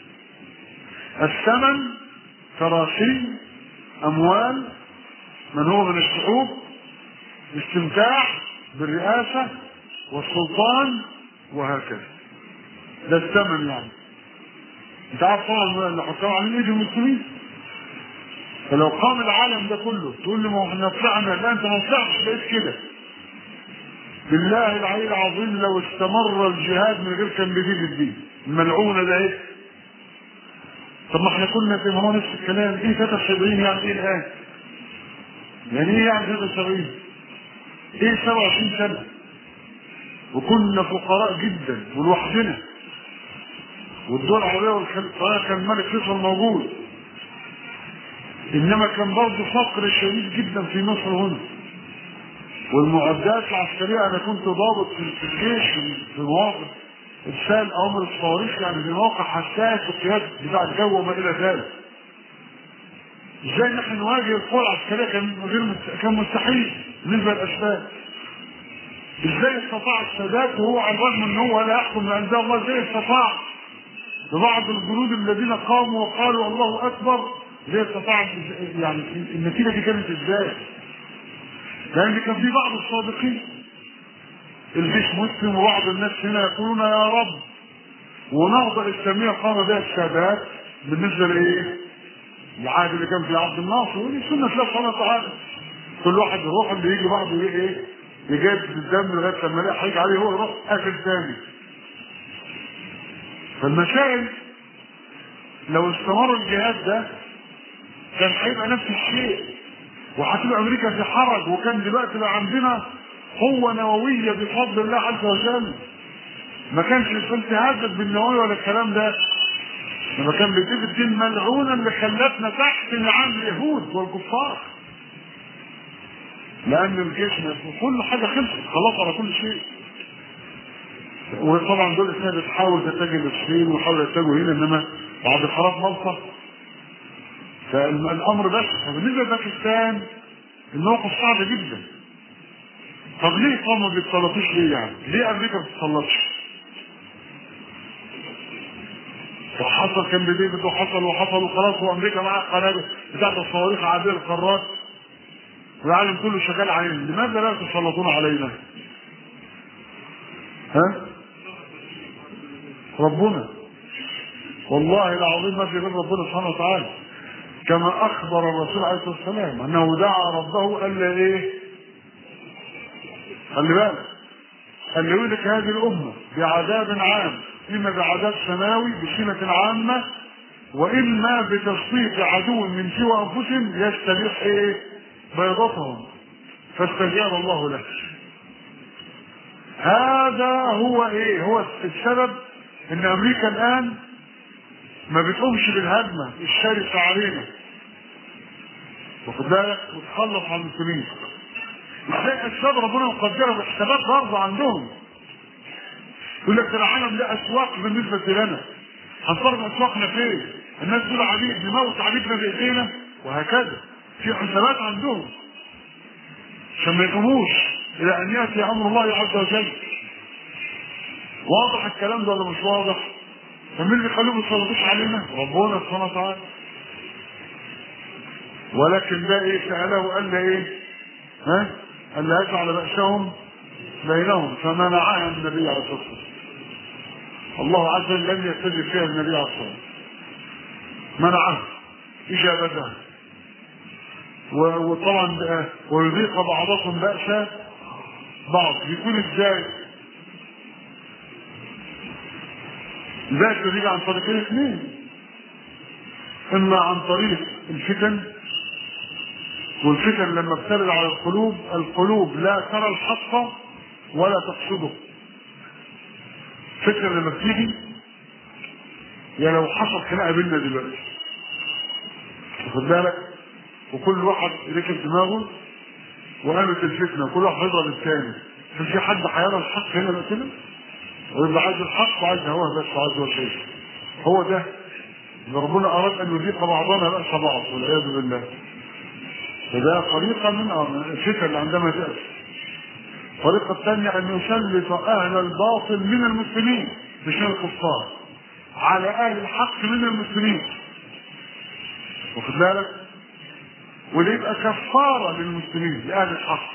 الثمن كراسي، اموال، من هو من الشعوب، استمتاع بالرئاسه والسلطان، وهكذا. ده الثمن. يعني انت عارف طبعا اللي حطوا على ايد المسلمين. فلو قام العالم ده كله تقول لي ما احنا طلعنا، لا انت ما طلعتش، بقيت كده. بالله العلي العظيم لو استمر الجهاد من غير تنبيذ الدين الملعونه ده ايه؟ طب ما احنا كنا في، ما هو نفس الكلام. ايه 73 يعني ايه الان؟ يعني ايه يعني 73؟ ايه 27 سنه؟ وكنا فقراء جدا ولوحدنا، والدول العربيه والخليج كان الملك فيصل موجود، انما كان برضه فقر شديد جدا في مصر هنا. والمعدات العسكريه، انا كنت ضابط في الجيش في مواقع ارسال اوامر الصواريخ، يعني في مواقع حساسه القيادة بتاع الجو وما الى ذلك. ازاي نحن نواجه القوى العسكريه؟ كان مستحيل بالنسبه للاسباب. ازاي استطاع السادات وهو على الرغم ان هو لا يحكم بانزال الله، ازاي استطاع ببعض الجنود الذين قاموا وقالوا الله اكبر، ازاي استطاع؟ يعني النتيجه دي كانت ازاي؟ لان كان في بعض الصادقين الجيش مسلم، وبعض الناس هنا يقولون يا رب. ونهضه اسلاميه قام بها السادات بالنسبه لايه؟ العهد اللي كان في عبد الناصر، ودي سنه الله سبحانه وتعالى. كل واحد يروح اللي يجي بعضه ايه؟ يجدد الدم لغايه لما يلاقي حاجه عليه هو يروح قاتل ثاني. فالمسائل لو استمر الجهاد ده كان هيبقى نفس الشيء. وهتبقى امريكا في حرج، وكان دلوقتي بقى عندنا قوه نوويه بفضل الله عز وجل. ما كانش تهدد بالنوايا ولا الكلام ده، لما كان بتجيب الدين ملعونه اللي خلتنا تحت نعام اليهود والكفار، لان الجيش كل حاجه خلصت خلاص على كل شيء. وطبعا دول الناس بتحاول تتجه للصين وحاول يتجهوا هنا، انما بعد خراب ملطه فالامر بس. فبالنسبه لباكستان الموقف صعب جدا. طب ليه طبعا ما بيتسلطوش ليه يعني؟ ليه امريكا ما بتتسلطش؟ وحصل كان بديفيد وحصل وخلاص، وامريكا معاها قنابل بتاعت الصواريخ عابره القارات والعالم كله شغال علينا، لماذا لا تسلطون علينا؟ ها؟ ربنا والله العظيم ما في غير ربنا سبحانه وتعالى، كما اخبر الرسول عليه الصلاه والسلام انه دعا ربه الا ايه؟ خلي بالك، قال يهلك هذه الامه بعذاب عام، اما بعذاب سماوي بسنه عامه، واما بتصفيق عدو من سوى انفسهم يستبيح ايه؟ بيضتهم، فاستجاب الله له. هذا هو ايه؟ هو السبب ان امريكا الان ما بتقومش بالهجمه الشرسه علينا، واخد بالك، وتخلص على المسلمين. ازاي اسباب ربنا مقدره بحسابات برضه عندهم. يقول لك العالم له اسواق بالنسبه لنا، هنفرض اسواقنا فين؟ الناس دول عبيد، نموت عبيدنا بايدينا، وهكذا. في حسابات عندهم عشان ما يقوموش الى ان ياتي امر الله عز وجل. واضح الكلام ده ولا مش واضح؟ فمين اللي يخليهم ما يسلطوش علينا؟ ربنا سبحانه وتعالى. ولكن ده ايه سأله؟ قال له ايه؟ ها؟ قال له يجعل بأسهم بينهم، فمنعها النبي عليه الصلاة والسلام. الله عز وجل لم يستجب فيها النبي عليه الصلاة والسلام، منعها إجابتها. وطبعا ويذيق بعضكم بأس بعض، يكون ازاي؟ ذلك بيجي عن طريقين اثنين، اما عن طريق الفتن، والفتن لما بترد على القلوب لا ترى الحق ولا تقصده. فتنة لما بتيجي، يعني لو حصل خناقه بيننا دلوقتي، واخد بالك، وكل واحد ركب دماغه وقامت الفتنه وكل واحد يضرب الثاني، في حد هيرى الحق هنا بقى كده؟ ويبقى عايز الحق وعايز هواه بس وعايز هو شيء. هو ده اللي ربنا اراد ان يذيق بعضنا باس بعض والعياذ بالله. فده طريقه من الفتن اللي عندما تاتي. الطريقه الثانيه ان يسلط اهل الباطل من المسلمين مش من الكفار على اهل الحق من المسلمين، واخد بالك، واللي يبقى كفاره للمسلمين لاهل الحق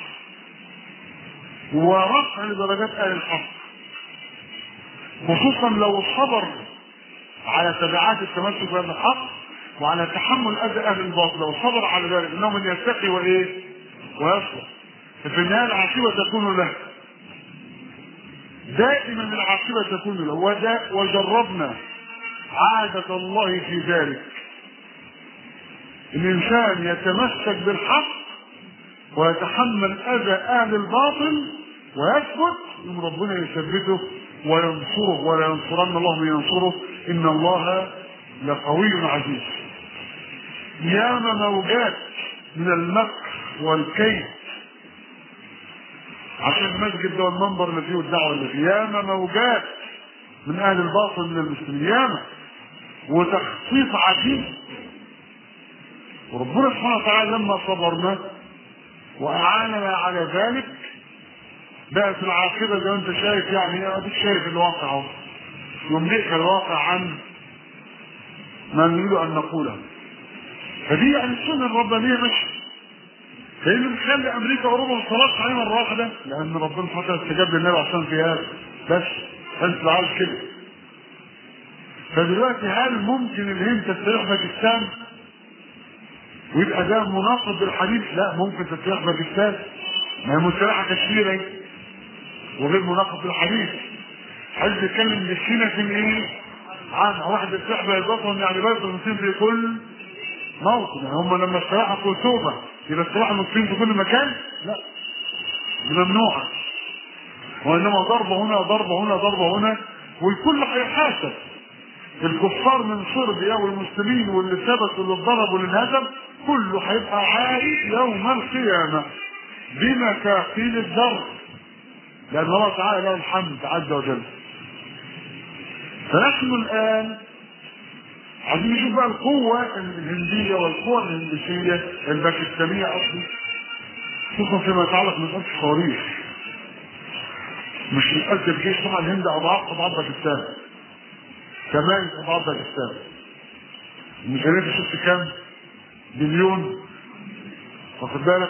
ورفع لدرجات اهل الحق، خصوصا لو صبر على تبعات التمسك بهذا الحق وعلى تحمل اذى اهل الباطل، لو صبر على ذلك انه من يتقي وايه ويصبر، ففي النهايه العاقبه تكون له، دائما العاقبه تكون له. وجربنا عاده الله في ذلك، الانسان يتمسك بالحق ويتحمل اذى اهل الباطل ويثبت، ان ربنا يثبته وينصره، ولا ينصرن الله من ينصره، ان الله لقوي عزيز. ياما موجات من المكر والكيد عشان المسجد ده والمنبر اللي فيه والدعوه اللي فيه، ياما موجات من اهل الباطل من المسلمين، ياما، وتخطيط عجيب. وربنا سبحانه وتعالى لما صبرنا واعاننا على ذلك بقت العاقبه زي ما انت شايف، يعني اديك شايف الواقع اهو، يملئك الواقع عن ما نريد ان نقوله. فدي يعني السنه الربانيه ماشيه. فايه اللي بيخلي امريكا واوروبا ما تصلحش علينا مره واحده؟ لان ربنا سبحانه وتعالى استجاب للنبي عشان في هذا بس، انت عايز كده. فدلوقتي هل ممكن الهند تستريح باكستان ويبقى ده مناقض بالحديث؟ لا، ممكن تستريح باكستان، ما هي مستريحه كشميره وغير مناقض بالحديث. عايز تتكلم بالسنه في ايه؟ عن واحد يستريح بيضاتهم، يعني بيض المسلمين في كل موطن. يعني هم لما استراحوا كتوبة يبقى استراحوا المسلمين في كل مكان؟ لا، دي ممنوعة. وإنما ضربة هنا ضربة هنا ضربة هنا، والكل هيحاسب. الكفار من صربيا والمسلمين واللي ثبت واللي اتضرب واللي انهزم كله هيبقى عائد يوم القيامة بمكافيل الضرب، لأن الله تعالى له الحمد عز وجل. فنحن الآن عايزين نشوف بقى القوة الهندية والقوة الهندوسية الباكستانية أصلا، خصوصا فيما يتعلق بمسألة الصواريخ. مش مسألة الجيش، طبعا الهند أضعاف باكستان، كمان أضعاف باكستان. الميزانية شفت كام؟ بليون، واخد بالك؟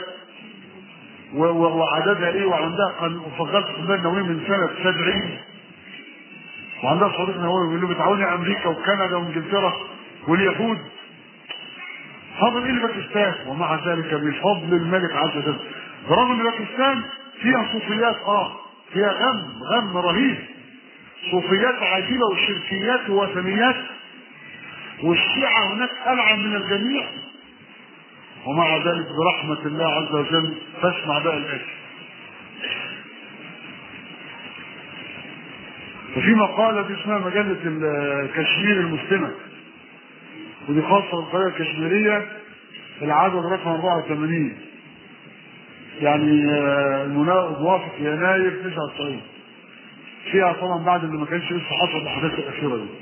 وعددها ايه؟ وعندها وفجرت قنبله نوويه من سنه 70، وعندها صواريخ نوويه بيقولوا بتعاوني امريكا وكندا وانجلترا واليهود. فضل ايه لباكستان؟ ومع ذلك بفضل الملك عز وجل، برغم ان باكستان فيها صوفيات، فيها غم رهيب، صوفيات عجيبه وشركيات ووثنيات، والشيعه هناك العن من الجميع، ومع ذلك برحمة الله عز وجل تسمع بقى الآتي. وفي مقالة دي اسمها مجلة الكشمير المسلمة، ودي خاصة بالقرية الكشميرية، العدد رقم 84، يعني موافق يناير 99. فيها طبعا بعد اللي ما كانش لسه حصل الأحداث الأخيرة دي.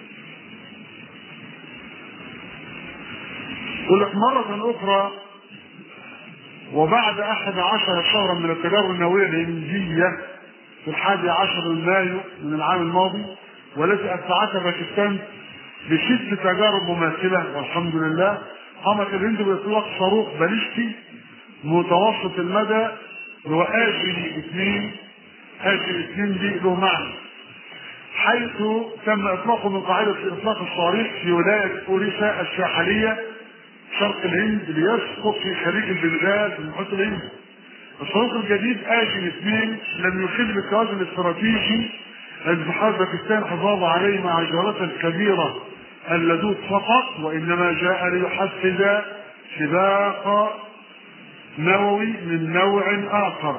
يقول لك مرة أخرى، وبعد 11 شهرا من التجارب النووية الهندية في 11 من مايو من العام الماضي، والتي أتبعتها باكستان ب6 تجارب مماثلة والحمد لله، قامت الهند بإطلاق صاروخ باليستي متوسط المدى هو آجل 2 دي له معنى، حيث تم إطلاقه من قاعدة إطلاق الصواريخ في ولاية أوريسا الساحلية شرق الهند ليسقط في خليج البنغال في المحيط الهندي. الصاروخ الجديد آجل 2 لم يخل بالتوازن الاستراتيجي الذي حاول باكستان حفاظ عليه مع جارتها الكبيرة اللدود فقط، وإنما جاء ليحفز سباق نووي من نوع آخر،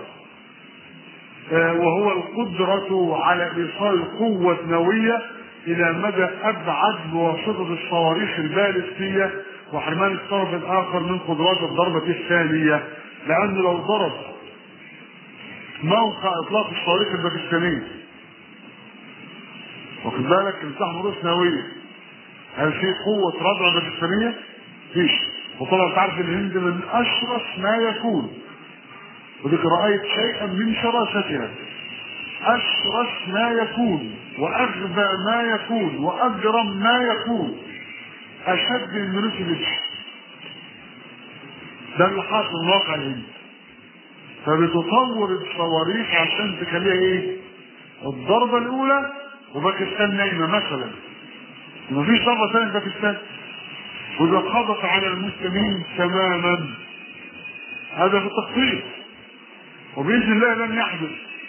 وهو القدرة على إيصال قوة نووية إلى مدى أبعد بواسطة الصواريخ البالستية، وحرمان الطرف الآخر من قدرات الضربة الثانية. لأنه لو ضرب موقع إطلاق الصواريخ الباكستانية، واخد بالك، انسحب رؤوس نووية، هل في قوة ردع باكستانية؟ فيش. وطبعا تعرف الهند من أشرس ما يكون، وديك رأيت شيئا من شراستها، أشرس ما يكون وأغبى ما يكون وأجرم ما يكون، أشد من ميلوسيفيتش. ده اللي حاصل من واقع الهند. فبتطور الصواريخ عشان تخليها ايه؟ الضربة الأولى وباكستان نايمة مثلا، مفيش ضربة ثانية باكستان، وإذا قضت على المسلمين تماما. هذا في التخطيط، وبإذن الله لن يحدث.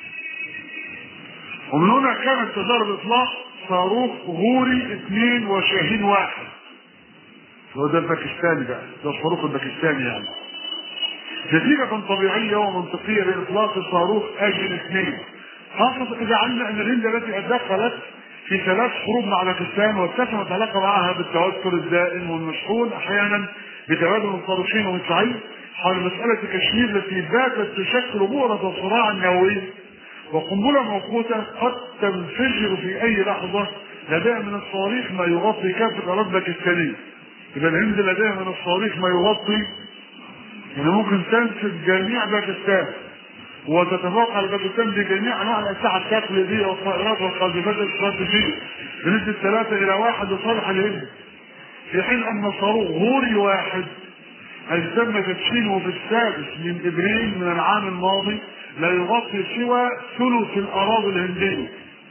ومن هنا كانت تجرب إطلاق صاروخ غوري 2 وشاهين 1. هو ده الباكستاني بقى، ده الصاروخ الباكستاني يعني. نتيجة طبيعية ومنطقية لإطلاق صاروخ آجل 2، خاصة إذا علمنا أن الهند التي دخلت في 3 حروب مع باكستان واتسمت علاقة معها بالتوتر الدائم والمشحون أحيانا بتبادل الصاروخين ومدفعين حول مسألة كشمير التي باتت تشكل بؤرة الصراع النووي، وقنبلة موقوتة قد تنفجر في أي لحظة لديها من الصواريخ ما يغطي كافة أراضي باكستانية. إذا الهند لديها من الصواريخ ما يغطي، يعني ممكن تنفذ جميع باكستان وتتفوق على باكستان بجميع انواع الاسلحه التقليديه والطائرات والقاذفات الاستراتيجيه بنسبه 3-1 لصالح الهند، في حين ان صاروخ غوري 1 تم تدشينه في 6 ابريل من العام الماضي لا يغطي سوى ثلث الاراضي الهنديه،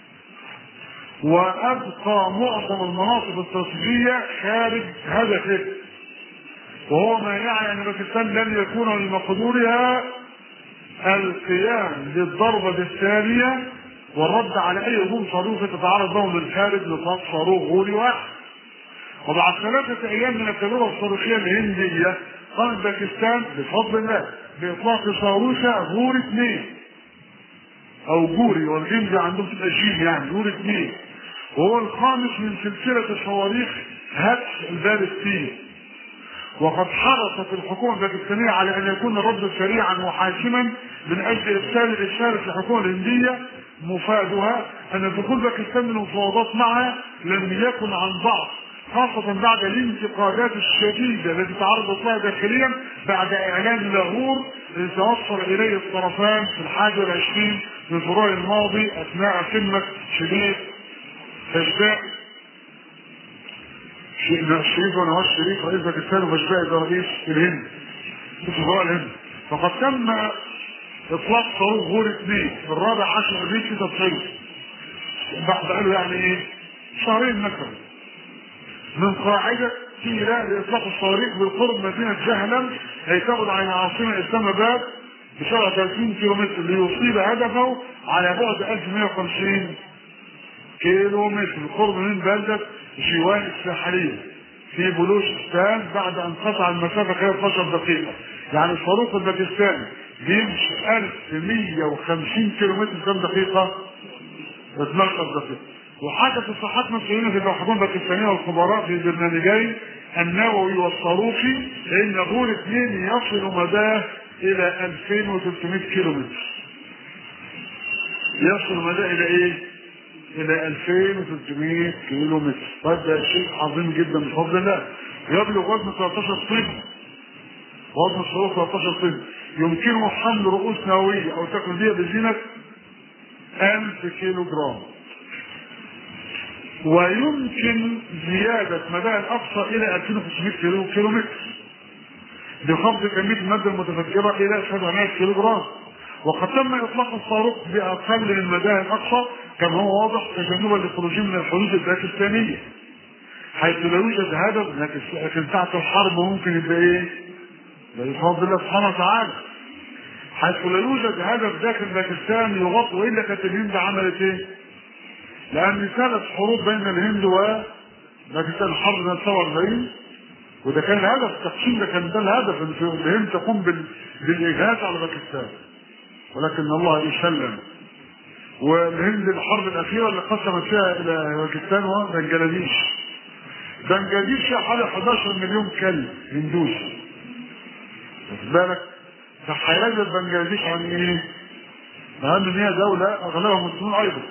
وابقى معظم المناطق الاستراتيجيه خارج هدفه، وهو ما يعني ان باكستان لن يكون من مقدورها القيام بالضربة الثانية والرد على اي هجوم صاروخي تتعرض له من خارج نطاق صاروخ غوري 1. وبعد 3 أيام من التجربة الصاروخية الهندية قامت باكستان بفضل الله بإطلاق صاروخ غور 2 أو جوري، والهند عندهم تبقى جيم يعني جور 2، وهو الخامس من سلسلة الصواريخ هاتش البالستية. وقد حرصت الحكومة الباكستانية على أن يكون الرد سريعا وحاسما من أجل إرسال رسالة الحكومة الهندية. مفادها أن دخول باكستان للمفاوضات معها لم يكن عن ضعف، خاصة بعد الانتقادات الشديدة التي تعرضت لها داخليا بعد إعلان لاهور الذي توصل إليه الطرفان في 21 من فبراير الماضي أثناء قمة شديد تشبيع الشريف ونواز الشريف رئيس باكستان وبشباء رئيس الهند في فبراير الهند. فقد تم اطلاق صاروخ غور 2 في 14 ابريل 96 بقاله يعني ايه شهرين مثلا من قاعدة كيرا لاطلاق الصواريخ بالقرب مدينة جهلم، هي تبعد عن العاصمة اسلام اباد بسرعة 30 كيلومتر ليصيب هدفه على بعد 1150 كيلومتر قرب من بلدة جيوان الساحلية في بلوشستان بعد ان قطع المسافة خلال 12 دقيقة. يعني الصاروخ الباكستاني بيمشي 1150 كيلومتر في كم دقيقة؟ 12 دقيقة. وحدث الصحات مسؤولين في الحكومة الباكستانية والخبراء في البرنامجين النووي والصاروخي لأن غور 2 يصل مداه إلى 2300 كيلومتر. يصل مداه إلى إيه؟ إلى 2300 كيلومتر. فده شيء عظيم جدا بفضل الله. يبلغ وزن 13 طن. وزن الصاروخ 13 طن. يمكنه حمل رؤوس نووية أو تقليدية بزينة 1000 كيلو جرام. ويمكن زيادة مداه الأقصى إلى 2500 كيلومتر بخفض كمية المادة المتفجرة إلى 700 كيلو جرام. وقد تم إطلاق الصاروخ بأقل من مداه الأقصى كما هو واضح تجنبا للخروج من الحدود الباكستانية، حيث لا يوجد هدف. لكن ساعة الحرب ممكن يبقى إيه؟ بفضل الله سبحانه وتعالى، حيث لا يوجد هدف داخل باكستان يغطي، وإلا كانت الهند عملت إيه؟ لأن 3 حروب بين الهند وباكستان، الحرب من 47 وده كان الهدف، التقسيم ده كان ده الهدف ان الهند تقوم بالاجهاز على باكستان، ولكن الله يسلم. والهند الحرب الاخيره اللي قسمت فيها الى باكستان وبنجلاديش. بنجلاديش فيها حوالي 11 مليون كلب هندوسي، واخد بالك؟ فحيلاقي بنجلاديش عن ايه؟ اهم ان هي دوله اغلبها مسلمون ايضا.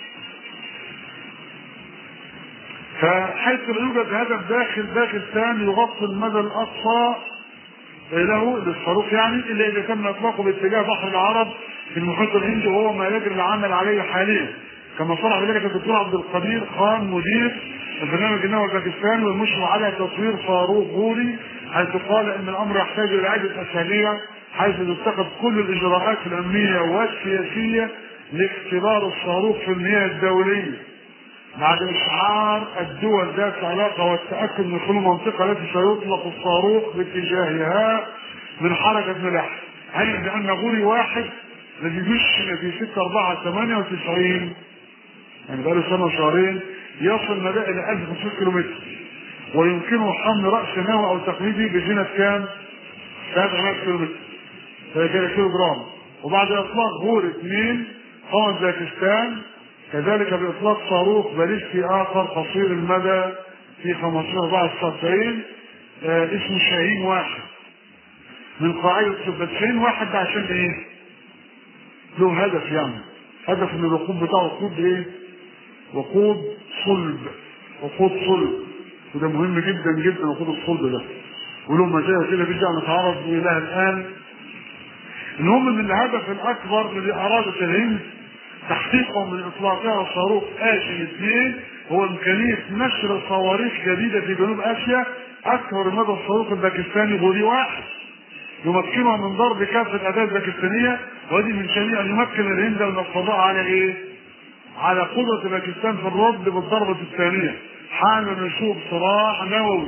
فحيث لا يوجد هدف داخل باكستان يغطي المدى الاقصى له للصاروخ يعني الا اذا تم اطلاقه باتجاه بحر العرب في المحيط الهندي، وهو ما يجري العمل عليه حاليا، كما صرح بذلك الدكتور عبد القدير خان مدير البرنامج النووي الباكستاني والمشرف على تصوير صاروخ غوري، حيث قال ان الامر يحتاج الى عده اسابيع حيث تتخذ كل الاجراءات الامنيه والسياسيه لاختبار الصاروخ في المياه الدوليه بعد إشعار الدول ذات علاقة والتأكد من كل منطقة التي سيطلق الصاروخ باتجاهها من حركة ملاحة. هي بأن غوري 1 الذي مشي في 6/4/98 يعني بقاله سنة وشهرين يصل مداه إلى 1500 كيلومتر، ويمكنه حمل رأس نووي أو تقليدي بزينة كام؟ 700 كيلومتر 3 كيلو جرام. وبعد إطلاق غور 2 قامت باكستان كذلك بإطلاق صاروخ باليستي آخر قصير المدى في 15/4/99 اسمه شاهين 1 من قاعدة شاهين 1 ده عشان ايه؟ له هدف، يعني هدف ان الوقود بتاعه وقود ايه؟ وقود صلب، وقود صلب، وده مهم جدا جدا وقود الصلب ده، وله مزايا كده جدا نتعرض اليها الآن. المهم ان الهدف الأكبر الذي أرادت الهند تحقيقه من اطلاقها صاروخ آسيا 2 هو امكانية نشر صواريخ جديدة في جنوب اسيا اكثر مدى الصاروخ الباكستاني غوري 1 يمكنها من ضرب كافة الاداة الباكستانية، وهذه من شأنه ان يمكن الهند من القضاء على ايه؟ على قدرة باكستان في الرد بالضربة الثانية حال نشوب صراع نووي،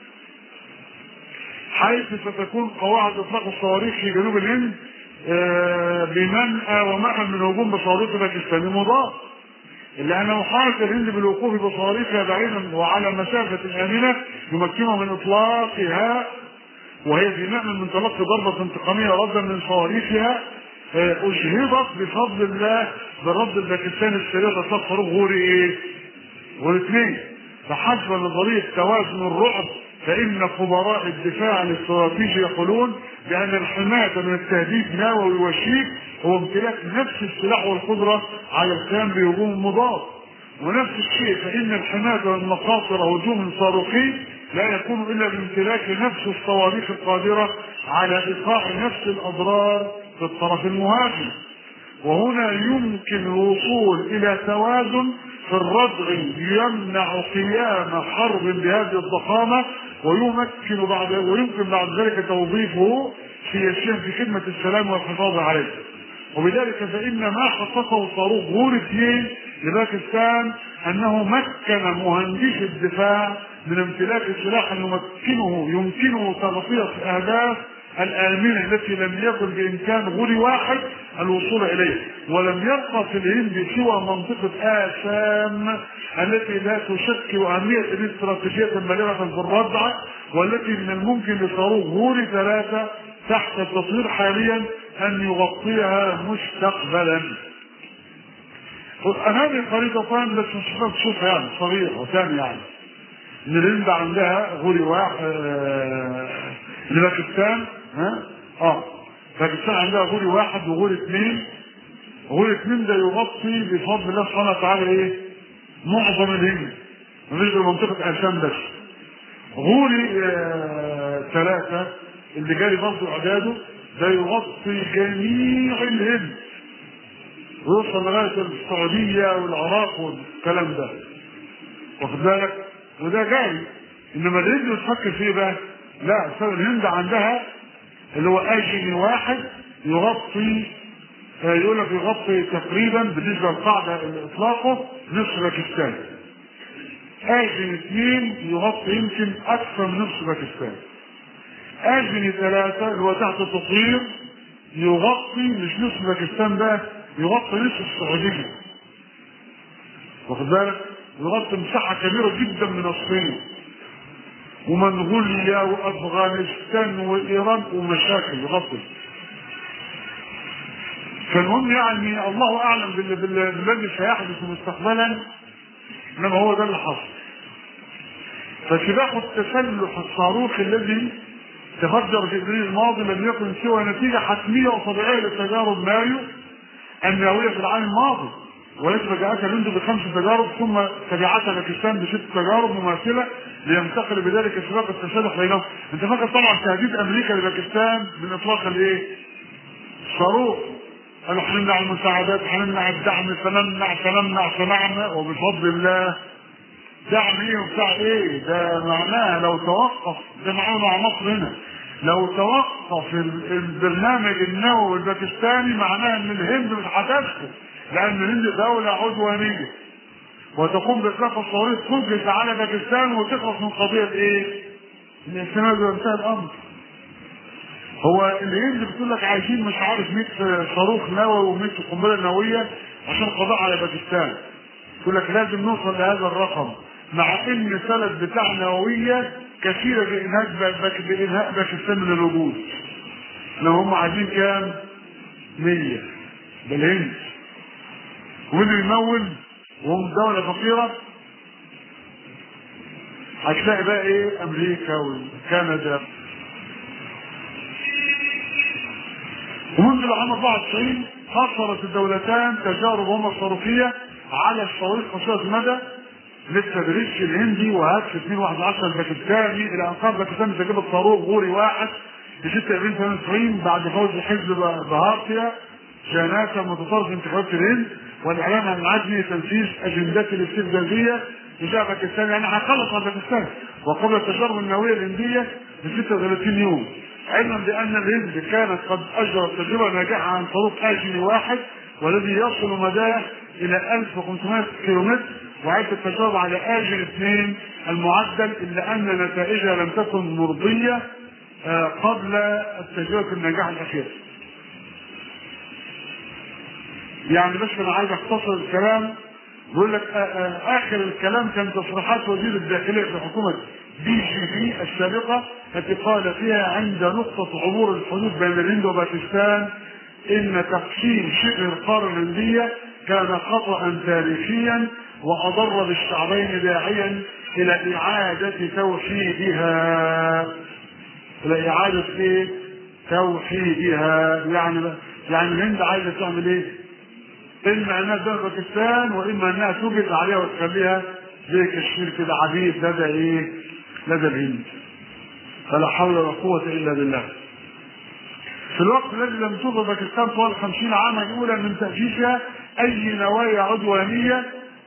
حيث ستكون قواعد اطلاق الصواريخ في جنوب الهند بمنأى ومأمن من هجوم بصواريخ باكستاني مضاد. إلا أنه حارس الهند بالوقوف بصواريخها بعيدا وعلى مسافة آمنة يمكنه من إطلاقها، وهي في نعم من تلقي ضربة انتقامية ردا من صواريخها أجهضت بفضل الله بالرد الباكستاني السريع لإطلاق صاروخ غوري إيه؟ غوري 2. فحسب نظرية توازن الرعب فإن خبراء الدفاع الاستراتيجي يقولون بأن الحماية من التهديد نووي وشيك هو امتلاك نفس السلاح والقدرة على القيام بهجوم مضاد، ونفس الشيء فإن الحماية من مخاطر هجوم صاروخي لا يكون إلا بامتلاك نفس الصواريخ القادرة على إيقاع نفس الأضرار في الطرف المهاجم. وهنا يمكن الوصول إلى توازن في الردع يمنع قيام حرب بهذه الضخامة، ويمكن بعد ذلك توظيفه سياسيا في خدمة السلام والحفاظ عليه. وبذلك فإن ما حققه صاروخ غوري 2 لباكستان أنه مكن مهندسي الدفاع من امتلاك سلاح يمكنه تغطية الأهداف الآمنة التي لم يكن بإمكان غوري 1 الوصول إليه. ولم يبقى في الهند سوى منطقة آسام التي لا تشكل أهمية استراتيجية بالغة في الردع، والتي من الممكن لصاروخ غوري 3 تحت التطوير حاليا أن يغطيها مستقبلا. أمامي خريطتان بس مش تشوفها يعني صغيرة وثاني يعني إن الهند عندها غوري 1 لباكستان باكستان عندها غوري 1 وغوري 2. غوري 2 ده يغطي بفضل الله سبحانه وتعالى ايه؟ معظم الهند، مفيش غير منطقة آسام بس. غوري 3 اللي جاري برضه اعداده ده يغطي جميع الهند ويوصل لغاية السعودية والعراق والكلام ده، واخد بالك؟ وده جاري. انما الهند بتفكر فيه بقى لا، الهند عندها اللي هو اجن 1 يغطي يقول لك يغطي تقريبا بالنسبه للقاعده اطلاقه نصف باكستان. اجن 2 يغطي يمكن اكثر من نصف باكستان. اجن 3 اللي هو تحت التطوير يغطي مش نصف باكستان بقى، يغطي نصف السعوديه، واخد بالك؟ يغطي مساحه كبيره جدا من الصين ومنغوليا وافغانستان وايران ومشاكل يغطي. فالمهم يعني الله اعلم بالذي سيحدث مستقبلا، انما هو ده اللي حصل. فسباق التسلح الصاروخي الذي تفجر في ابريل الماضي لم يكن سوى نتيجه حتميه وطبيعيه لتجارب مايو النوويه في العام الماضي، والتي فجأتها الهند ب5 تجارب ثم تبعتها باكستان ب6 تجارب مماثله لينتقل بذلك سباق التسلح بينهم. انت فاكر طبعا تهديد امريكا لباكستان من اطلاق الايه؟ الصاروخ. قالوا هنمنع المساعدات، هنمنع الدعم، سنمنع وبفضل الله دعم ايه وبتاع ايه؟ ده معناه لو توقف، ده معناه مع مصر هنا لو توقف البرنامج النووي الباكستاني معناه ان الهند مش هتسكت، لان الهند دولة عدوانية وتقوم باطلاق الصواريخ تجلس على باكستان وتخلص من قضية ايه؟ الانسماد وانتهى الامر. هو الهند بتقول لك عايزين مش عارف 100 صاروخ نووي و100 قنبله نوويه عشان قضاء على باكستان. يقول لك لازم نوصل لهذا الرقم، مع ان الثلاث بتاع نوويه كثيره بانهاء باكستان من الوجود. لو هم عايزين كام؟ 100 بالهند. ومين يمول وهم دوله فقيره؟ هتلاقي بقى ايه؟ امريكا وكندا. ومنذ العام 94 حصلت الدولتان تجاربهما الصاروخيه على الصواريخ قصيره المدى للتدريج الهندي وهدف 211 الباكستاني الى ان قام باكستان بتجربه صاروخ غوري 1 في 6 ابريل 92 بعد فوز حزب بهارتيا جاناتا متطرف انتخابات الهند والاعلان عن عزم تنفيذ اجندات الاستفزازيه تجاه باكستان، يعني هيخلص على باكستان وقبل التجارب النوويه الهنديه ب 36 يوم، علما بان الهند كانت قد اجرت تجربه ناجحه عن صاروخ اجن 1 والذي يصل مداه الى 1500 كيلومتر، وعدت التجارب على اجن 2 المعدل الا ان نتائجها لم تكن مرضيه قبل التجربه الناجحه الاخيره. يعني بس انا عايز اختصر الكلام بيقول لك اخر الكلام كان تصريحات وزير الداخليه في حكومه BJP السابقه التي قال فيها عند نقطه عبور الحدود بين الهند وباكستان ان تقسيم شبه القاره الهنديه كان خطأ تاريخيا واضر بالشعبين داعيا الى اعاده توحيدها. الى اعاده ايه؟ توحيدها. يعني الهند عايزه تعمل ايه؟ اما انها تبقى باكستان واما انها تبقى عليها وتخليها زي كشمير كده عبيد لدى ايه؟ لدى الهند. فلا حول ولا قوه الا بالله. في الوقت الذي لم تظهر باكستان طوال 50 عاما الاولى من تاسيسها اي نوايا عدوانيه،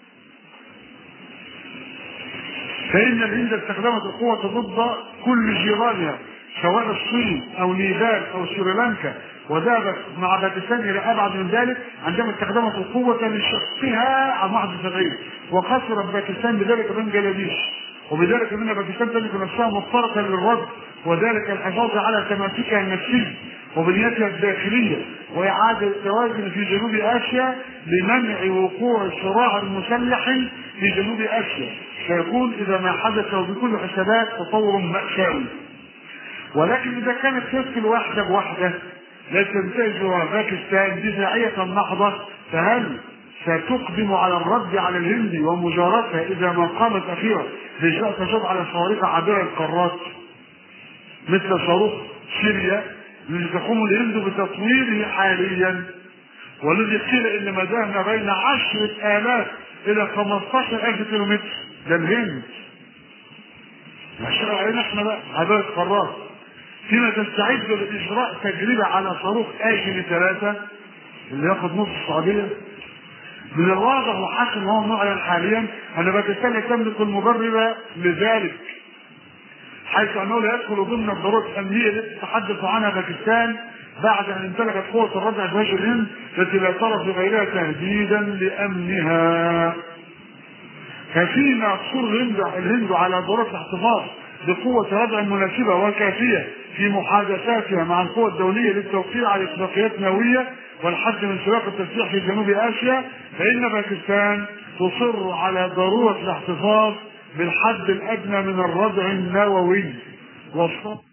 فان الهند استخدمت القوه ضد كل جيرانها سواء الصين او نيبال او سريلانكا، وذهبت مع باكستان الى ابعد من ذلك عندما استخدمت القوه لشقها عام 71 وخسرت باكستان بذلك بنجلاديش، وبذلك ان باكستان تجد نفسها مضطره للرد وذلك الحفاظ على تماسكها النفسي وبنيتها الداخليه واعاده التوازن في جنوب اسيا لمنع وقوع صراع مسلح في جنوب اسيا سيكون اذا ما حدث وبكل حسابات تطور مأساوي. ولكن اذا كانت سياسه الوحده بوحده لا تنتهج باكستان دفاعيه محضه، فهل ستقدم على الرد على الهند ومجاراتها اذا ما قامت اخيرا باجراء تجربه على صواريخ عابره القارات مثل صاروخ سوريا الذي تقوم الهند بتطويره حاليا، والذي قيل ان مداه ما بين 10,000 الى 15,000 كيلومتر؟ ده الهند. نشتغل علينا احنا بقى عابره القارات. فيما تستعد لاجراء تجربه على صاروخ آجل 3 اللي ياخد نص السعوديه. من الواضح وحاسم هو معلن حاليا ان باكستان تملك المبرر لذلك، حيث انه لا يدخل ضمن الضرورات الامنيه التي تتحدث عنها باكستان بعد ان امتلكت قوه الردع في وجه الهند التي لا ترى في غيرها تهديدا لامنها. ففيما تصر الهند على ضروره الاحتفاظ بقوه ردع مناسبه وكافيه في محادثاتها مع القوى الدوليه للتوقيع على اتفاقيات نوويه والحد من سباق التسليح في جنوب اسيا، فان باكستان تصر على ضروره الاحتفاظ بالحد الادنى من الردع النووي والصد